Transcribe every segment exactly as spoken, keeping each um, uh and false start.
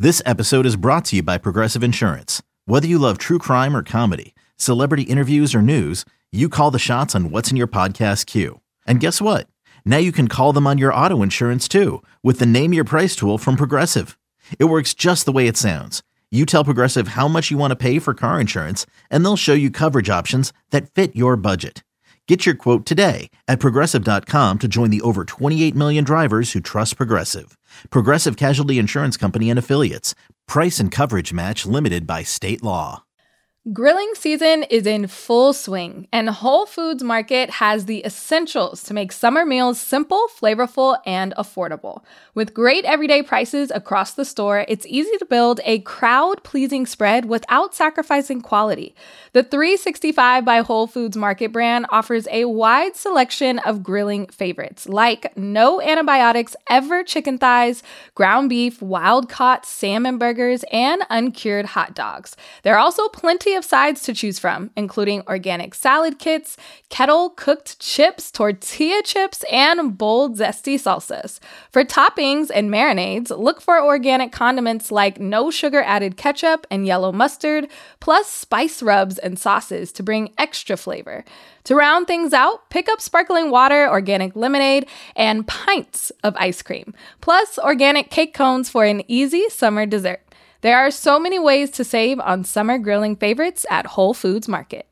This episode is brought to you by Progressive Insurance. Whether you love true crime or comedy, celebrity interviews or news, you call the shots on what's in your podcast queue. And guess what? Now you can call them on your auto insurance too with the Name Your Price tool from Progressive. It works just the way it sounds. You tell Progressive how much you want to pay for car insurance, and they'll show you coverage options that fit your budget. Get your quote today at Progressive dot com to join the over twenty-eight million drivers who trust Progressive. Progressive Casualty Insurance Company and Affiliates. Price and coverage match limited by state law. Grilling season is in full swing, and Whole Foods Market has the essentials to make summer meals simple, flavorful, and affordable. With great everyday prices across the store, it's easy to build a crowd-pleasing spread without sacrificing quality. The three sixty-five by Whole Foods Market brand offers a wide selection of grilling favorites, like no antibiotics ever chicken thighs, ground beef, wild-caught salmon burgers, and uncured hot dogs. There are also plenty of sides to choose from, including organic salad kits, kettle-cooked chips, tortilla chips, and bold, zesty salsas. For toppings and marinades, look for organic condiments like no sugar-added ketchup and yellow mustard, plus spice rubs and sauces to bring extra flavor. To round things out, pick up sparkling water, organic lemonade, and pints of ice cream, plus organic cake cones for an easy summer dessert. There are so many ways to save on summer grilling favorites at Whole Foods Market.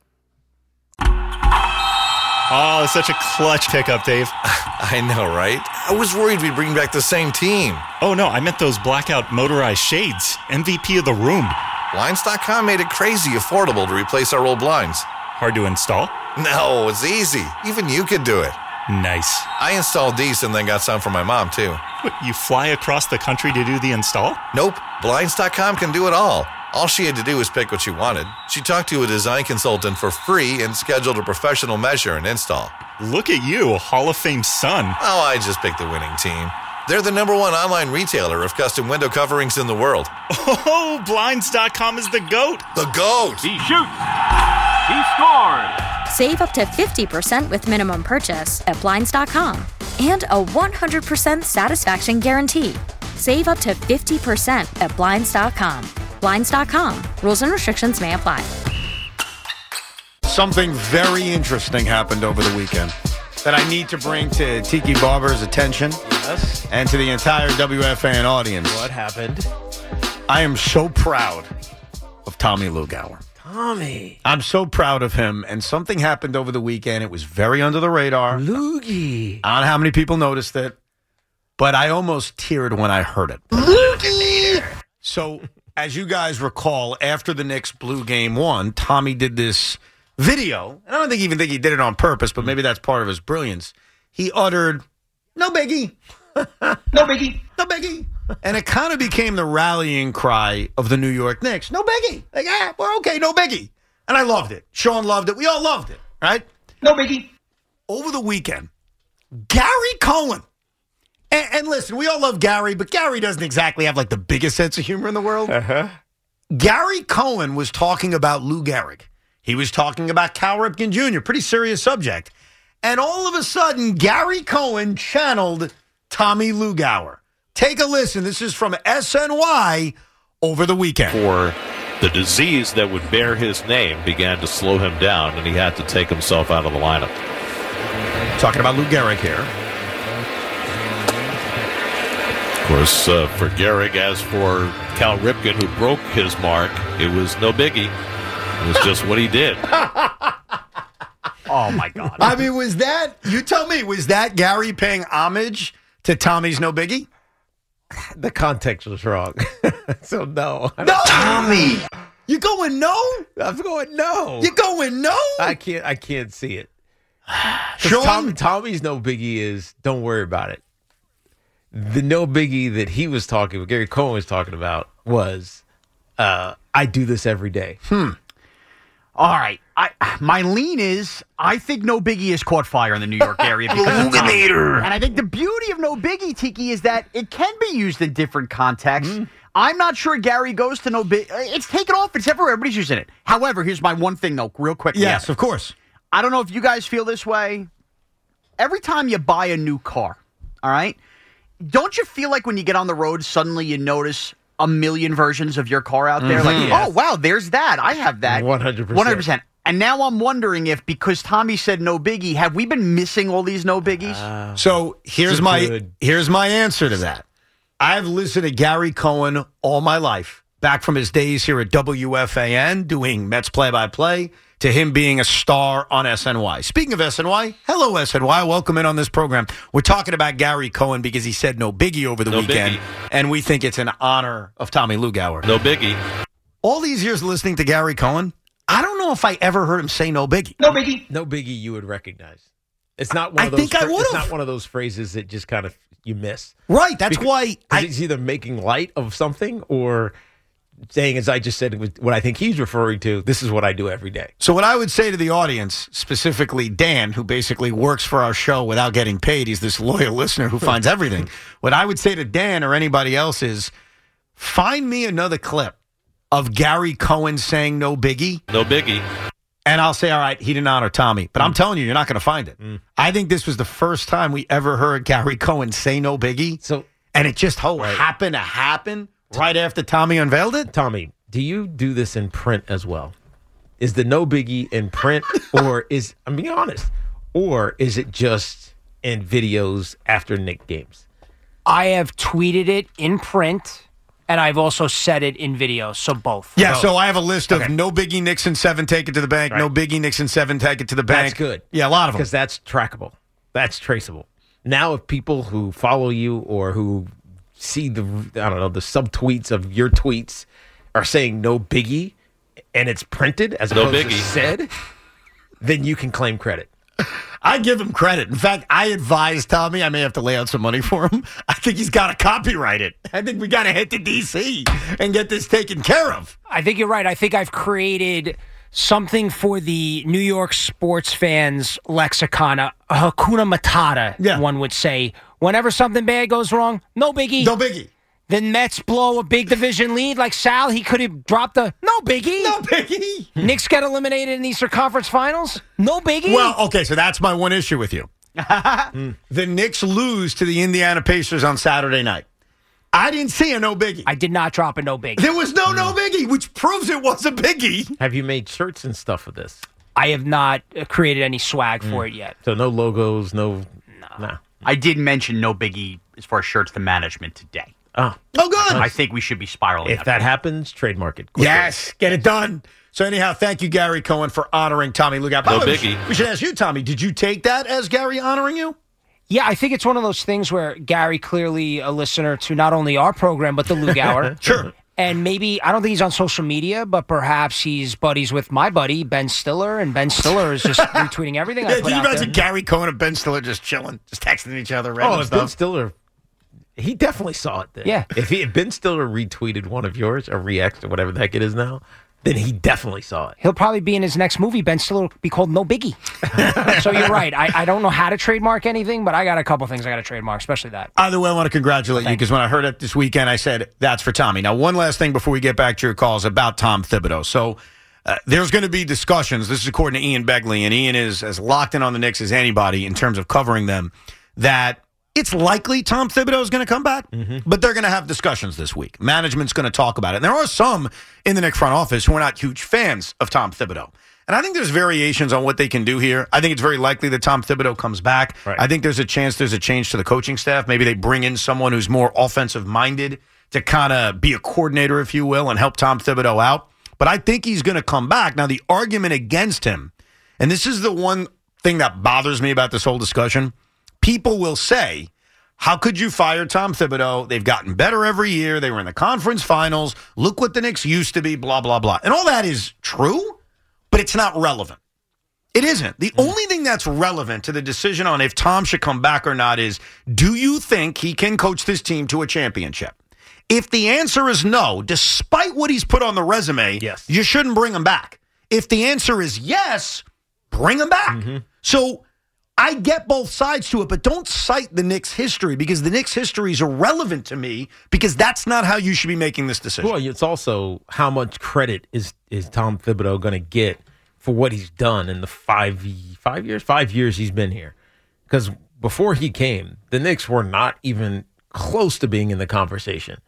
Oh, such a clutch pickup, Dave. I know, right? I was worried we'd bring back the same team. Oh, no, I meant those blackout motorized shades. M V P of the room. Blinds dot com made it crazy affordable to replace our old blinds. Hard to install? No, it's easy. Even you could do it. Nice. I installed these and then got some for my mom, too. What, you fly across the country to do the install? Nope. Blinds dot com can do it all. All she had to do was pick what she wanted. She talked to a design consultant for free and scheduled a professional measure and install. Look at you, Hall of Fame son. Oh, I just picked the winning team. They're the number one online retailer of custom window coverings in the world. Oh, Blinds dot com is the GOAT. The GOAT. He shoots. He scores. Save up to fifty percent with minimum purchase at Blinds dot com. And a one hundred percent satisfaction guarantee. Save up to fifty percent at Blinds dot com. Blinds dot com. Rules and restrictions may apply. Something very interesting happened over the weekend that I need to bring to Tiki Barber's attention. Yes. And to the entire W F A N audience. What happened? I am so proud of Tommy Lugauer. Tommy. I'm so proud of him. And something happened over the weekend. It was very under the radar. Loogie. I don't know how many people noticed it, but I almost teared when I heard it. Loogie. So, as you guys recall, after the Knicks blew game one, Tommy did this video. And I don't think even think he did it on purpose, but maybe that's part of his brilliance. He uttered, "No biggie." No biggie. No biggie. And it kind of became the rallying cry of the New York Knicks. No biggie. Like, ah, we're okay, no biggie. And I loved it. Sean loved it. We all loved it, right? No biggie. Over the weekend, Gary Cohen. And, and listen, we all love Gary, but Gary doesn't exactly have like the biggest sense of humor in the world. Uh-huh. Gary Cohen was talking about Lou Gehrig. He was talking about Cal Ripken Junior Pretty serious subject. And all of a sudden, Gary Cohen channeled Tommy Lugauer. Take a listen. This is from S N Y over the weekend. For the disease that would bear his name began to slow him down, and he had to take himself out of the lineup. Talking about Lou Gehrig here. Of course, uh, for Gehrig, as for Cal Ripken, who broke his mark, it was no biggie. It was just what he did. Oh, my God. I mean, was that, you tell me, was that Gary paying homage to Tommy's no biggie? The context was wrong. So, no. No! Tommy! You going no? I'm going no. You going no? I can't I can't see it. Sean? Tom, Tommy's no biggie is don't worry about it. The no biggie that he was talking, Gary Cohen was talking about was uh, I do this every day. Hmm. All right. I my lean is I think No Biggie has caught fire in the New York area because of Tommy. And I think the beauty of No Biggie, Tiki, is that it can be used in different contexts. Mm. I'm not sure Gary goes to No Biggie. It's taken off. It's everywhere. Everybody's using it. However, here's my one thing, though, real quick. Yes, of course. I don't know if you guys feel this way. Every time you buy a new car, all right, don't you feel like when you get on the road, suddenly you notice a million versions of your car out there. Mm-hmm. Like, Yes. oh, wow, there's that. I have that. one hundred percent. one hundred percent. And now I'm wondering if, because Tommy said no biggie, have we been missing all these no biggies? Uh, So here's so my good. here's my answer to that. I've listened to Gary Cohen all my life, back from his days here at W F A N doing Mets play-by-play to him being a star on S N Y. Speaking of S N Y, hello S N Y, welcome in on this program. We're talking about Gary Cohen because he said no biggie over the No weekend, biggie. and we think it's an honor of Tommy Lugauer. No biggie. All these years listening to Gary Cohen, I don't know if I ever heard him say no biggie. No biggie. No biggie you would recognize. It's not one I of those think I phra- it's would've. not one of those phrases that just kind of you miss. Right, that's Because- why 'cause I, he's either making light of something or saying, as I just said, with what I think he's referring to, this is what I do every day. So what I would say to the audience, specifically Dan, who basically works for our show without getting paid, he's this loyal listener who finds everything. What I would say to Dan or anybody else is, find me another clip of Gary Cohen saying no biggie, No biggie. and I'll say, all right, he didn't honor Tommy. But I'm telling you, you're not going to find it. I think this was the first time we ever heard Gary Cohen say no biggie, So, and it just ho- Right. happened to happen right after Tommy unveiled it. Tommy, do you do this in print as well? Is the no biggie in print, or is, I'm being honest, or is it just in videos after Knick games? I have tweeted it in print, and I've also said it in video, so both. Yeah, Both. so I have a list of Okay. no biggie Nixon seven, take it to the bank. No Right. biggie Nixon seven, take it to the bank. That's good. Yeah, a lot of them. Because that's trackable. That's traceable. Now, if people who follow you or who see the, I don't know, the subtweets of your tweets are saying no biggie and it's printed as No opposed to biggie. said, then you can claim credit. I give him credit. In fact, I advise Tommy, I may have to lay out some money for him. I think he's got to copyright it. I think we got to head to D C and get this taken care of. I think you're right. I think I've created something for the New York sports fans lexicon, a, a Hakuna Matata, Yeah. one would say. Whenever something bad goes wrong, no biggie. No biggie. Then Mets blow a big division lead like Sal. He could have dropped the no biggie. No biggie. Knicks get eliminated in the Eastern Conference Finals. No biggie. Well, okay, so that's my one issue with you. The Knicks lose to the Indiana Pacers on Saturday night. I didn't see a no biggie. I did not drop a no biggie. There was no no biggie, which proves it was a biggie. Have you made shirts and stuff with this? I have not uh, created any swag for it yet. So no logos, no. Nah. I did mention no biggie as far as shirts to management today. Oh, Oh, good. I think we should be spiraling. if that happens, trademark it. quickly. Yes, get it done. So anyhow, thank you, Gary Cohen, for honoring Tommy Lugauer. By No the way, we biggie. should- We should ask you, Tommy, did you take that as Gary honoring you? Yeah, I think it's one of those things where Gary, clearly a listener to not only our program, but the Lugauer. Sure. And maybe, I don't think he's on social media, but perhaps he's buddies with my buddy, Ben Stiller, and Ben Stiller is just retweeting everything I Yeah, put can you out imagine there. Gary Cohen and Ben Stiller just chilling, just texting each other, Oh, random if Ben stuff? Stiller, he definitely saw it then. Yeah. If, he, if Ben Stiller retweeted one of yours or reacted or whatever the heck it is now, then he definitely saw it. He'll probably be in his next movie. Ben Stiller will be called No Biggie. So you're right. I, I don't know how to trademark anything, but I got a couple things I got to trademark, especially that. Either way, I want to congratulate you because when I heard it this weekend, I said, that's for Tommy. Now, one last thing before we get back to your calls about Tom Thibodeau. So uh, there's going to be discussions. This is according to Ian Begley, and Ian is as locked in on the Knicks as anybody in terms of covering them, that it's likely Tom Thibodeau is going to come back, but they're going to have discussions this week. Management's going to talk about it. And there are some in the Knicks front office who are not huge fans of Tom Thibodeau. And I think there's variations on what they can do here. I think it's very likely that Tom Thibodeau comes back. Right. I think there's a chance there's a change to the coaching staff. Maybe they bring in someone who's more offensive-minded to kind of be a coordinator, if you will, and help Tom Thibodeau out. But I think he's going to come back. Now, the argument against him, and this is the one thing that bothers me about this whole discussion, people will say, how could you fire Tom Thibodeau? They've gotten better every year. They were in the conference finals. Look what the Knicks used to be, blah, blah, blah. And all that is true, but it's not relevant. It isn't. The only thing that's relevant to the decision on if Tom should come back or not is, do you think he can coach this team to a championship? If the answer is no, despite what he's put on the resume, Yes. you shouldn't bring him back. If the answer is yes, bring him back. Mm-hmm. So I get both sides to it, but don't cite the Knicks' history because the Knicks' history is irrelevant to me because that's not how you should be making this decision. Well, it's also how much credit is, is Tom Thibodeau going to get for what he's done in the five five years five years he's been here. Because before he came, the Knicks were not even close to being in the conversation.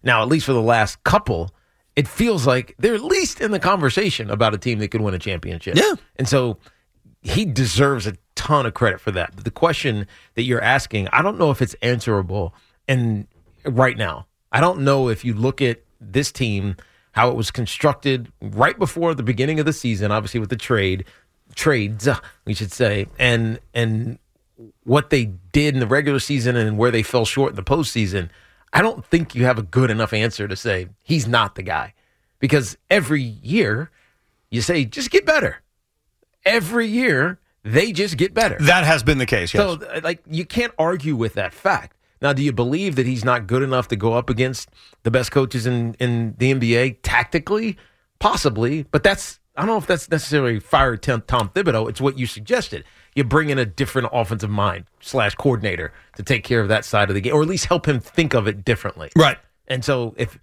Now, at least for the last couple, it feels like they're at least in the conversation about a team that could win a championship. Yeah. And so he deserves a ton of credit for that. But the question that you're asking, I don't know if it's answerable and right now. I don't know if you look at this team, how it was constructed right before the beginning of the season, obviously with the trade, trades, we should say, and and what they did in the regular season and where they fell short in the postseason. I don't think you have a good enough answer to say he's not the guy, because every year you say, just get better. Every year they just get better. That has been the case, yes. So, like, you can't argue with that fact. Now, do you believe that he's not good enough to go up against the best coaches in, in the N B A tactically? Possibly, but that's, I don't know if that's necessarily fire Tom Thibodeau. It's what you suggested. You bring in a different offensive mind slash coordinator to take care of that side of the game, or at least help him think of it differently. Right. And so if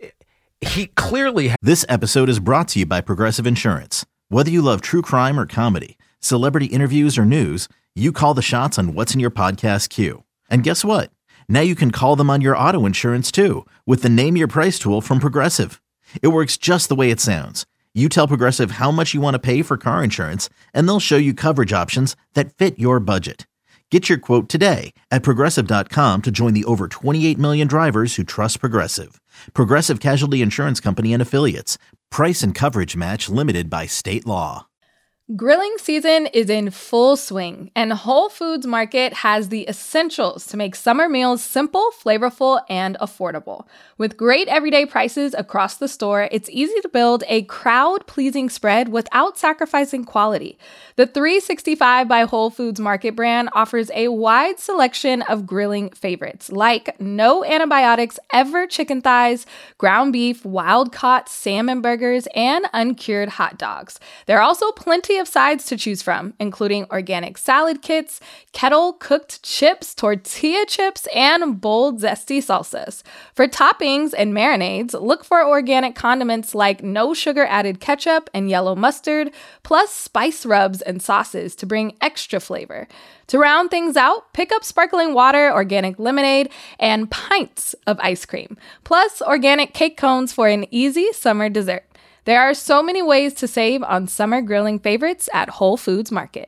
he clearly... Ha- This episode is brought to you by Progressive Insurance. Whether you love true crime or comedy, celebrity interviews or news, you call the shots on what's in your podcast queue. And guess what? Now you can call them on your auto insurance too with the Name Your Price tool from Progressive. It works just the way it sounds. You tell Progressive how much you want to pay for car insurance, and they'll show you coverage options that fit your budget. Get your quote today at Progressive dot com to join the over twenty-eight million drivers who trust Progressive. Progressive Casualty Insurance Company and Affiliates. Price and coverage match limited by state law. Grilling season is in full swing, and Whole Foods Market has the essentials to make summer meals simple, flavorful, and affordable. With great everyday prices across the store, it's easy to build a crowd-pleasing spread without sacrificing quality. The three sixty-five by Whole Foods Market brand offers a wide selection of grilling favorites, like no antibiotics ever chicken thighs, ground beef, wild-caught salmon burgers, and uncured hot dogs. There are also plenty of sides to choose from, including organic salad kits, kettle-cooked chips, tortilla chips, and bold, zesty salsas. For toppings and marinades, look for organic condiments like no-sugar-added ketchup and yellow mustard, plus spice rubs and sauces to bring extra flavor. To round things out, pick up sparkling water, organic lemonade, and pints of ice cream, plus organic cake cones for an easy summer dessert. There are so many ways to save on summer grilling favorites at Whole Foods Market.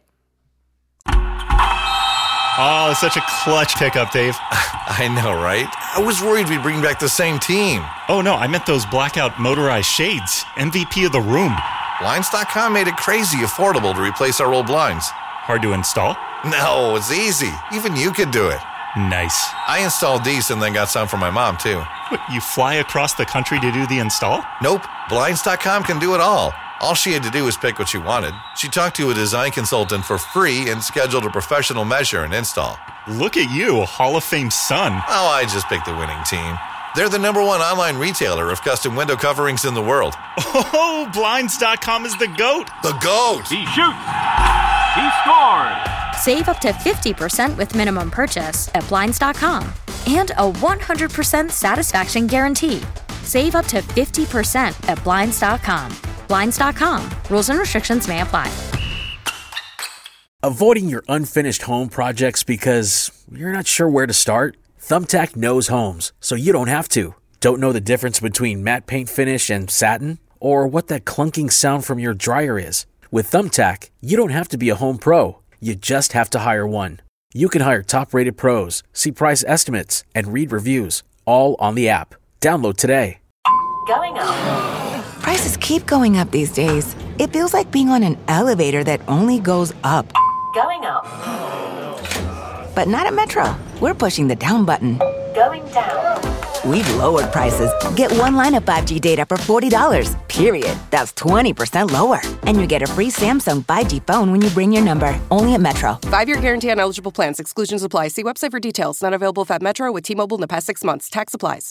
Oh, such a clutch pickup, Dave. I know, right? I was worried we'd bring back the same team. Oh, no, I meant those blackout motorized shades. M V P of the room. Blinds dot com made it crazy affordable to replace our old blinds. Hard to install? No, it's easy. Even you could do it. Nice. I installed these and then got some for my mom, too. What, you fly across the country to do the install? Nope. Blinds dot com can do it all. All she had to do was pick what she wanted. She talked to a design consultant for free and scheduled a professional measure and install. Look at you, Hall of Fame son. Oh, I just picked the winning team. They're the number one online retailer of custom window coverings in the world. Oh, Blinds dot com is the GOAT. The GOAT! He shoots! He scores! Save up to fifty percent with minimum purchase at Blinds dot com. And a one hundred percent satisfaction guarantee. Save up to fifty percent at Blinds dot com. Blinds dot com. Rules and restrictions may apply. Avoiding your unfinished home projects because you're not sure where to start? Thumbtack knows homes, so you don't have to. Don't know the difference between matte paint finish and satin? Or what that clunking sound from your dryer is? With Thumbtack, you don't have to be a home pro. You just have to hire one. You can hire top-rated pros, see price estimates, and read reviews, all on the app. Download today. Going up. Prices keep going up these days. It feels like being on an elevator that only goes up. Going up. But not at Metro. We're pushing the down button. Going down. We've lowered prices. Get one line of five G data for forty dollars, period. That's twenty percent lower. And you get a free Samsung five G phone when you bring your number. Only at Metro. Five-year guarantee on eligible plans. Exclusions apply. See website for details. Not available at Metro with T-Mobile in the past six months. Tax applies.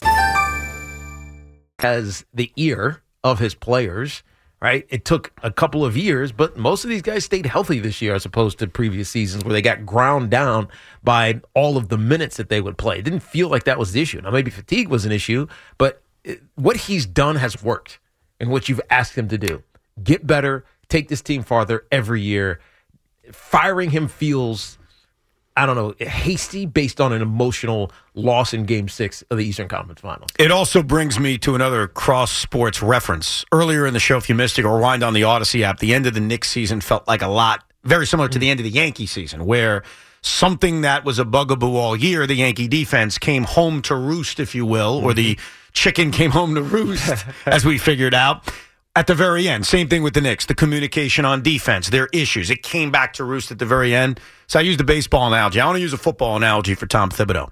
As the ear of his players, right? It took a couple of years, but most of these guys stayed healthy this year as opposed to previous seasons where they got ground down by all of the minutes that they would play. It didn't feel like that was the issue. Now, maybe fatigue was an issue, but it, what he's done has worked in what you've asked him to do. Get better, take this team farther every year. Firing him feels I don't know, hasty based on an emotional loss in Game Six of the Eastern Conference Finals. It also brings me to another cross-sports reference. Earlier in the show, if you missed it, or rewind on the Odyssey app, the end of the Knicks season felt like a lot, very similar to the end of the Yankee season, where something that was a bugaboo all year, the Yankee defense, came home to roost, if you will, or the chicken came home to roost, as we figured out. At the very end, same thing with the Knicks. The communication on defense, their issues. It came back to roost at the very end. So I used a baseball analogy. I want to use a football analogy for Tom Thibodeau.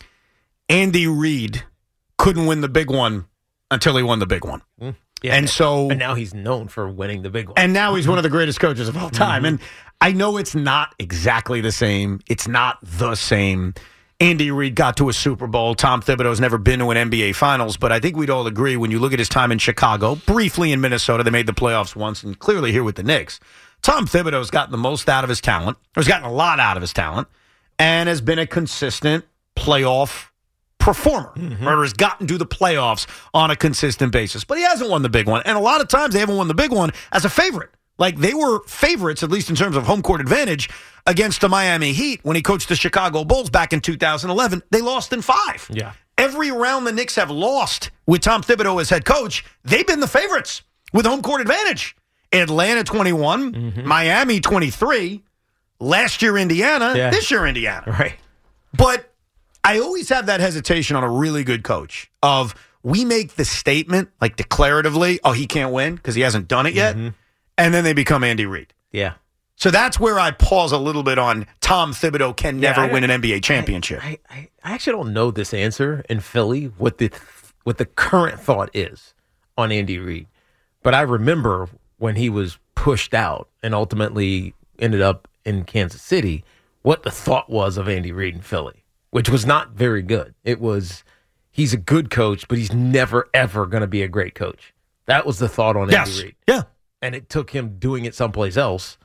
Andy Reid couldn't win the big one until he won the big one. Mm. Yeah, and so, and now he's known for winning the big one. And now he's one of the greatest coaches of all time. Mm-hmm. And I know it's not exactly the same. It's not the same. Andy Reid got to a Super Bowl. Tom Thibodeau's never been to an N B A Finals, but I think we'd all agree when you look at his time in Chicago, briefly in Minnesota, they made the playoffs once, and clearly here with the Knicks. Tom Thibodeau's gotten the most out of his talent, or has gotten a lot out of his talent, and has been a consistent playoff performer, mm-hmm. or has gotten to the playoffs on a consistent basis. But he hasn't won the big one, and a lot of times they haven't won the big one as a favorite. Like, they were favorites, at least in terms of home court advantage, against the Miami Heat when he coached the Chicago Bulls back in two thousand eleven. They lost in five. Yeah. Every round the Knicks have lost with Tom Thibodeau as head coach, they've been the favorites with home court advantage. Atlanta twenty-one, mm-hmm. Miami twenty-three, last year Indiana, yeah. this year Indiana. Right. But I always have that hesitation on a really good coach of we make the statement, like declaratively, oh, he can't win because he hasn't done it yet. Mm-hmm. And then they become Andy Reid. Yeah. So that's where I pause a little bit on Tom Thibodeau can never yeah, I, win an N B A championship. I, I, I actually don't know this answer in Philly, what the what the current thought is on Andy Reid. But I remember when he was pushed out and ultimately ended up in Kansas City, what the thought was of Andy Reid in Philly, which was not very good. It was, he's a good coach, but he's never, ever going to be a great coach. That was the thought on yes. Andy Reid. Yeah. And it took him doing it someplace else,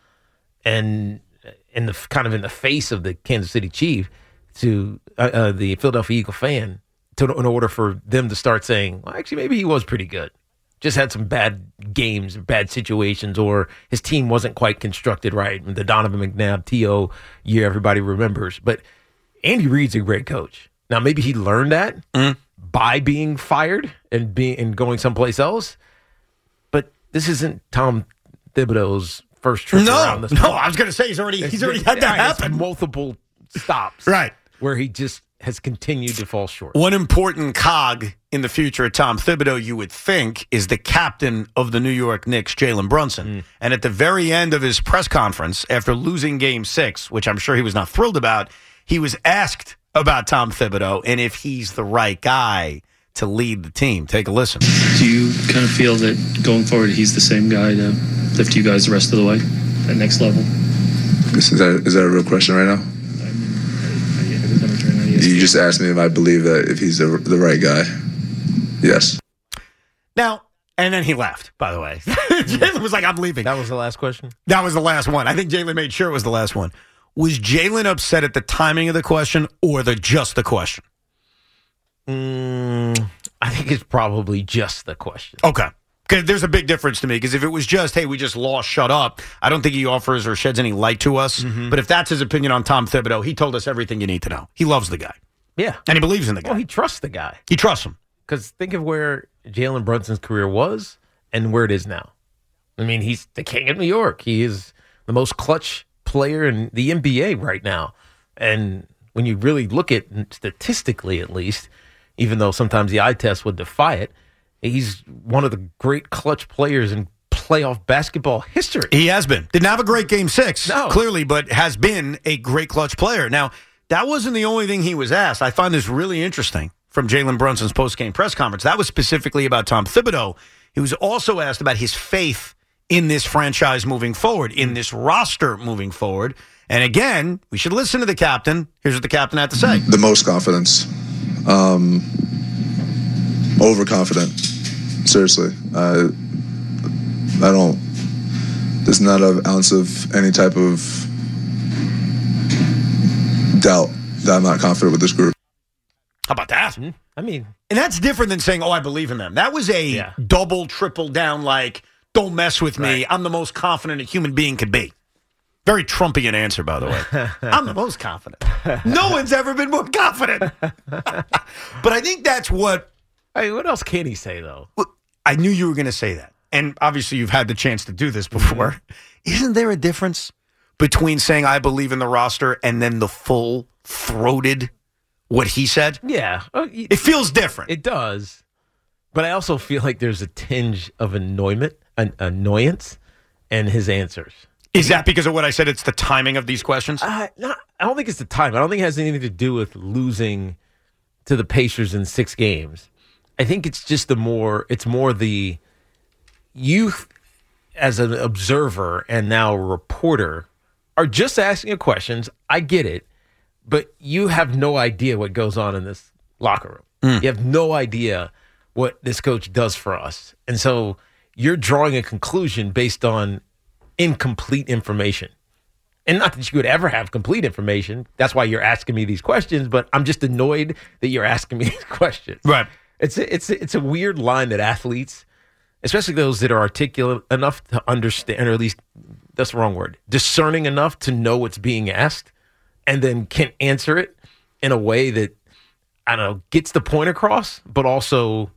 and in the kind of in the face of the Kansas City Chief, to uh, uh, the Philadelphia Eagle fan, to in order for them to start saying, well, actually, maybe he was pretty good. Just had some bad games, bad situations, or his team wasn't quite constructed right. The Donovan McNabb T O year everybody remembers. But Andy Reid's a great coach. Now, maybe he learned that mm. by being fired and being and going someplace else. This isn't Tom Thibodeau's first trip no, around this No, block. I was going to say he's already he's already had that happen. Multiple stops. Right. Where he just has continued to fall short. One important cog in the future of Tom Thibodeau, you would think, is the captain of the New York Knicks, Jalen Brunson. Mm. And at the very end of his press conference, after losing Game six, which I'm sure he was not thrilled about, he was asked about Tom Thibodeau and if he's the right guy to lead the team. Take a listen. Do you kind of feel that going forward, he's the same guy to lift you guys the rest of the way, that next level? Is that, is that a real question right now? You just asked me if I believe that if he's the, the right guy. Yes. Now, and then he left, by the way. Jalen was like, I'm leaving. That was the last question? That was the last one. I think Jalen made sure it was the last one. Was Jalen upset at the timing of the question or the just the question? Mm, I think it's probably just the question. Okay. Because there's a big difference to me. Because if it was just, hey, we just lost, shut up, I don't think he offers or sheds any light to us. Mm-hmm. But if that's his opinion on Tom Thibodeau, he told us everything you need to know. He loves the guy. Yeah. And he believes in the guy. Well, he trusts the guy. He trusts him. Because think of where Jalen Brunson's career was and where it is now. I mean, he's the king of New York. He is the most clutch player in the N B A right now. And when you really look at, statistically at least, even though sometimes the eye test would defy it, he's one of the great clutch players in playoff basketball history. He has been. Didn't have a great game six, no. clearly, but has been a great clutch player. Now, that wasn't the only thing he was asked. I find this really interesting from Jalen Brunson's post-game press conference. That was specifically about Tom Thibodeau. He was also asked about his faith in this franchise moving forward, in this roster moving forward. And again, we should listen to the captain. Here's what the captain had to say. The most confidence. Um, overconfident. Seriously. I, I don't, there's not an ounce of any type of doubt that I'm not confident with this group. How about that? Mm-hmm. I mean, and that's different than saying, oh, I believe in them. That was a yeah. double, triple down, like, don't mess with me. Right. I'm the most confident a human being could be. Very Trumpian answer, by the way. I'm the most confident. No one's ever been more confident. But I think that's what... Hey, what else can he say, though? I knew you were going to say that. And obviously you've had the chance to do this before. Mm-hmm. Isn't there a difference between saying I believe in the roster and then the full-throated what he said? Yeah. It feels different. It does. But I also feel like there's a tinge of annoyment, an annoyance in his answers. Is that because of what I said? It's the timing of these questions? Uh, not, I don't think it's the time. I don't think it has anything to do with losing to the Pacers in six games. I think it's just the more, it's more the youth as an observer and now a reporter are just asking you questions. I get it, but you have no idea what goes on in this locker room. Mm. You have no idea what this coach does for us. And so you're drawing a conclusion based on incomplete information. And not that you could ever have complete information. That's why you're asking me these questions, but I'm just annoyed that you're asking me these questions. Right. It's a, it's a, it's a weird line that athletes, especially those that are articulate enough to understand, or at least that's the wrong word, discerning enough to know what's being asked and then can answer it in a way that, I don't know, gets the point across, but also,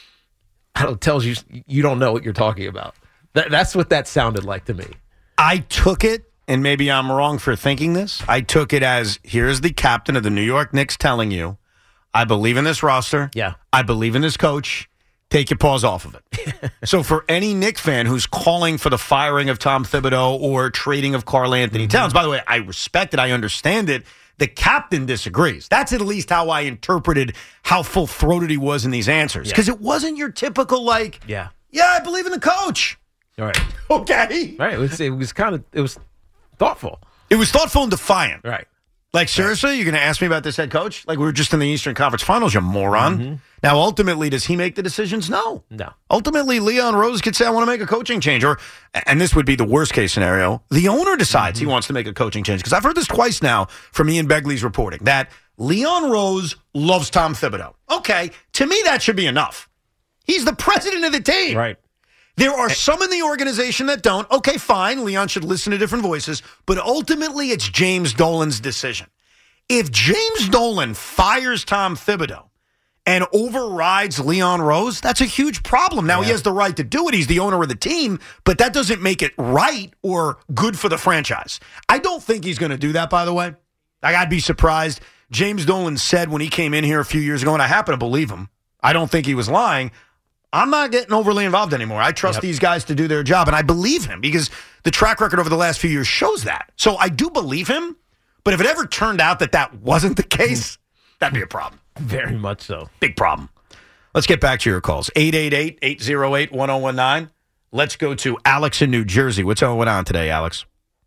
I don't know, tells you you don't know what you're talking about. That, that's what that sounded like to me. I took it, and maybe I'm wrong for thinking this, I took it as, here's the captain of the New York Knicks telling you, I believe in this roster. Yeah. I believe in this coach. Take your paws off of it. So for any Knicks fan who's calling for the firing of Tom Thibodeau or trading of Karl Anthony mm-hmm. Towns, by the way, I respect it. I understand it. The captain disagrees. That's at least how I interpreted how full-throated he was in these answers. Because yeah. it wasn't your typical, like, yeah, yeah, I believe in the coach. All right. Okay. Right. It was, it was kind of, it was thoughtful. It was thoughtful and defiant. Right. Like, seriously, you're going to ask me about this head coach? Like, we were just in the Eastern Conference Finals, you moron. Mm-hmm. Now, ultimately, does he make the decisions? No. No. Ultimately, Leon Rose could say, I want to make a coaching change. Or, and this would be the worst case scenario, the owner decides mm-hmm. he wants to make a coaching change. Because I've heard this twice now from Ian Begley's reporting, that Leon Rose loves Tom Thibodeau. Okay, to me, that should be enough. He's the president of the team. Right. There are some in the organization that don't. Okay, fine. Leon should listen to different voices. But ultimately, it's James Dolan's decision. If James Dolan fires Tom Thibodeau and overrides Leon Rose, that's a huge problem. Now, yeah. he has the right to do it. He's the owner of the team. But that doesn't make it right or good for the franchise. I don't think he's going to do that, by the way. Like, I'd be surprised. James Dolan said when he came in here a few years ago, and I happen to believe him, I don't think he was lying, I'm not getting overly involved anymore. I trust yep. these guys to do their job, and I believe him because the track record over the last few years shows that. So I do believe him, but if it ever turned out that that wasn't the case, that'd be a problem. Very much so. Big problem. Let's get back to your calls. eight eight eight, eight oh eight, one oh one nine. Let's go to Alex in New Jersey. What's going on today, Alex?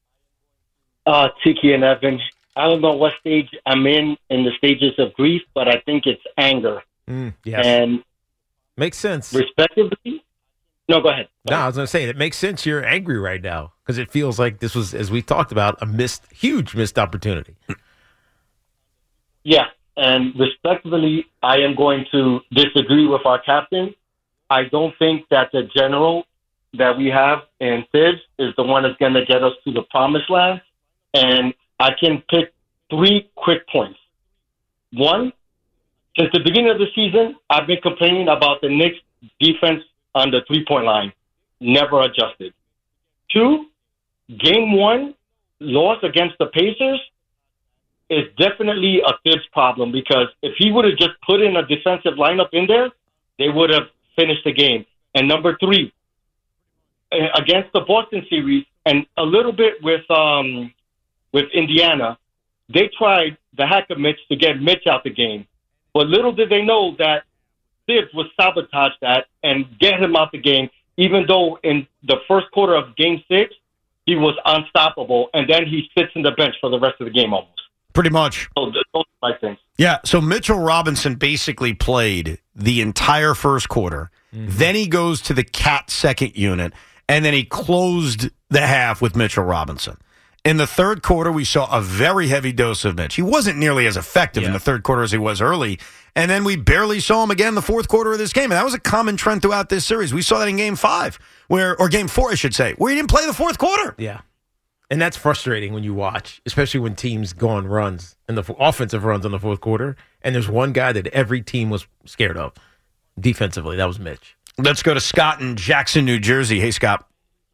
Uh, Tiki and Evan. I don't know what stage I'm in in the stages of grief, but I think it's anger. Mm, yes. And makes sense. Respectively? No, go ahead. Go no, ahead. I was going to say, it makes sense you're angry right now because it feels like this was, as we talked about, a missed, huge missed opportunity. Yeah, and respectively, I am going to disagree with our captain. I don't think that the general that we have in Thibs is the one that's going to get us to the promised land. And I can pick three quick points. One, since the beginning of the season, I've been complaining about the Knicks' defense on the three-point line. Never adjusted. Two, game one loss against the Pacers is definitely a Thibs problem because if he would have just put in a defensive lineup in there, they would have finished the game. And number three, against the Boston series and a little bit with um, with Indiana, they tried the hack of Mitch to get Mitch out the game. But little did they know that Thibs would sabotage that and get him out the game, even though in the first quarter of game six, he was unstoppable, and then he sits in the bench for the rest of the game almost. Pretty much. So those are my things. Yeah, so Mitchell Robinson basically played the entire first quarter. Mm-hmm. Then he goes to the Cat second unit, and then he closed the half with Mitchell Robinson. In the third quarter, we saw a very heavy dose of Mitch. He wasn't nearly as effective yeah. in the third quarter as he was early. And then we barely saw him again in the fourth quarter of this game. And that was a common trend throughout this series. We saw that in game five, where or game four, I should say, where he didn't play the fourth quarter. Yeah. And that's frustrating when you watch, especially when teams go on runs, and the f- offensive runs in the fourth quarter, and there's one guy that every team was scared of defensively. That was Mitch. Let's go to Scott in Jackson, New Jersey. Hey, Scott.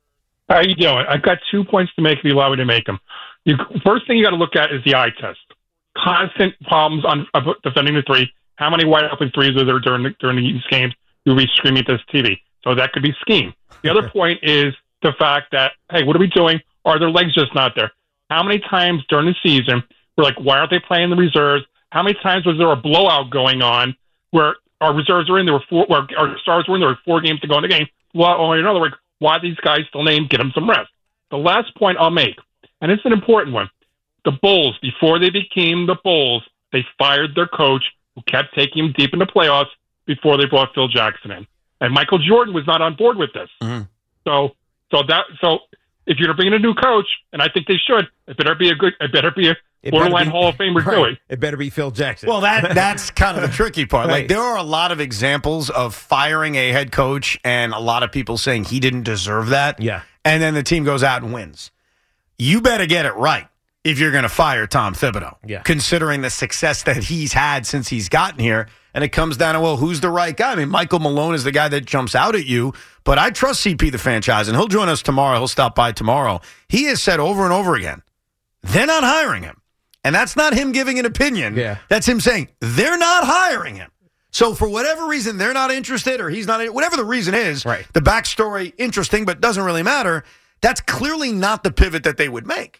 How you doing? I've got two points to make if you allow me to make them. You, first thing you got to look at is the eye test. Constant problems on uh, defending the three. How many wide open threes are there during the, during these games? You'll be screaming at this T V. So that could be scheme. The other point is the fact that, hey, what are we doing? Are their legs just not there? How many times during the season we're like, why aren't they playing the reserves? How many times was there a blowout going on where our reserves are in? There were four, where our stars were in. There were four games to go in the game. Well, or in other words, why are these guys still named? Get them some rest. The last point I'll make, and it's an important one. The Bulls, before they became the Bulls, they fired their coach who kept taking them deep into playoffs before they brought Phil Jackson in. And Michael Jordan was not on board with this. Mm-hmm. So, so that, so if you're bringing a new coach, and I think they should, it better be a good, it better be a It borderline better be- Hall of Famer right. doing. It better be Phil Jackson. Well, that that's kind of the tricky part. Right. Like, there are a lot of examples of firing a head coach and a lot of people saying he didn't deserve that. Yeah. And then the team goes out and wins. You better get it right if you're going to fire Tom Thibodeau, Yeah. considering the success that he's had since he's gotten here. And it comes down to, well, who's the right guy? I mean, Michael Malone is the guy that jumps out at you, but I trust C P the franchise, and he'll join us tomorrow. He'll stop by tomorrow. He has said over and over again, they're not hiring him. And that's not him giving an opinion. Yeah. That's him saying, they're not hiring him. So for whatever reason, they're not interested or he's not, whatever the reason is, Right. the backstory, interesting, but doesn't really matter. That's clearly not the pivot that they would make.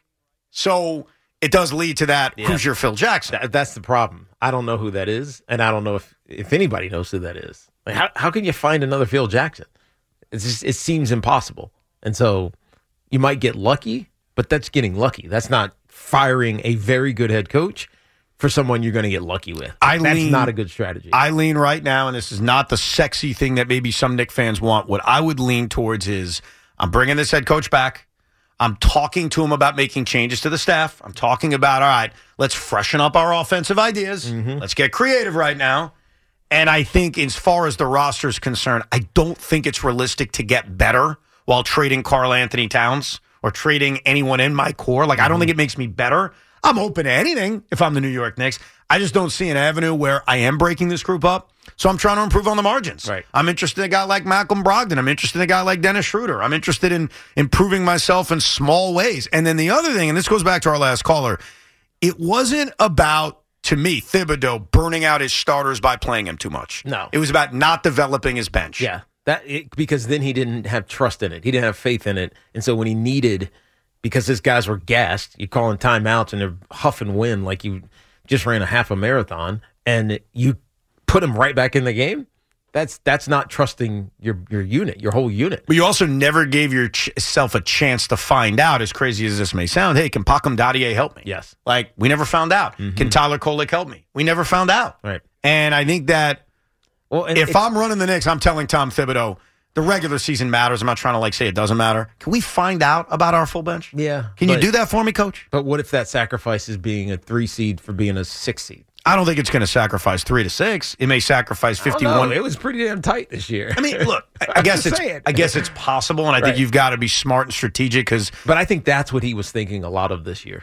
So it does lead to that, Yeah. who's your Phil Jackson? That, that's the problem. I don't know who that is, and I don't know if, if anybody knows who that is. Like, how how can you find another Phil Jackson? It's just, it seems impossible. And so you might get lucky, but that's getting lucky. That's not firing a very good head coach for someone you're going to get lucky with. I that's lean- not a good strategy. I lean right now, and this is not the sexy thing that maybe some Knicks fans want. What I would lean towards is I'm bringing this head coach back. I'm talking to him about making changes to the staff. I'm talking about, all right, let's freshen up our offensive ideas. Mm-hmm. Let's get creative right now. And I think as far as the roster is concerned, I don't think it's realistic to get better while trading Karl Anthony Towns or trading anyone in my core. Like, I don't think it makes me better. I'm open to anything if I'm the New York Knicks. I just don't see an avenue where I am breaking this group up. So I'm trying to improve on the margins. Right. I'm interested in a guy like Malcolm Brogdon. I'm interested in a guy like Dennis Schroeder. I'm interested in improving myself in small ways. And then the other thing, and this goes back to our last caller, it wasn't about, to me, Thibodeau burning out his starters by playing him too much. No. It was about not developing his bench. Yeah, that it, because then he didn't have trust in it. He didn't have faith in it. And so when he needed, because his guys were gassed, you call in timeouts and they're huff and win like you just ran a half a marathon, and you put him right back in the game. That's that's not trusting your your unit, your whole unit. But you also never gave yourself a chance to find out, as crazy as this may sound, hey, can Pakem Dadier help me? Yes. Like, we never found out. Mm-hmm. Can Tyler Kolek help me? We never found out. Right. And I think that well, and if it's- I'm running the Knicks, I'm telling Tom Thibodeau, the regular season matters. I'm not trying to, like, say it doesn't matter. Can we find out about our full bench? Yeah. Can you but- do that for me, Coach? But what if that sacrifices being a three seed for being a six seed? I don't think it's going to sacrifice three to six. It may sacrifice I don't fifty-one. know. It was pretty damn tight this year. I mean, look, I, I I'm guess just it's saying. I guess it's possible, and I Right. think you've got to be smart and strategic because. But I think that's what he was thinking a lot of this year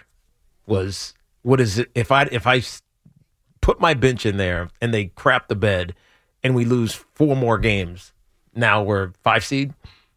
was, what is it if I if I s- put my bench in there and they crap the bed and we lose four more games, now we're five seed.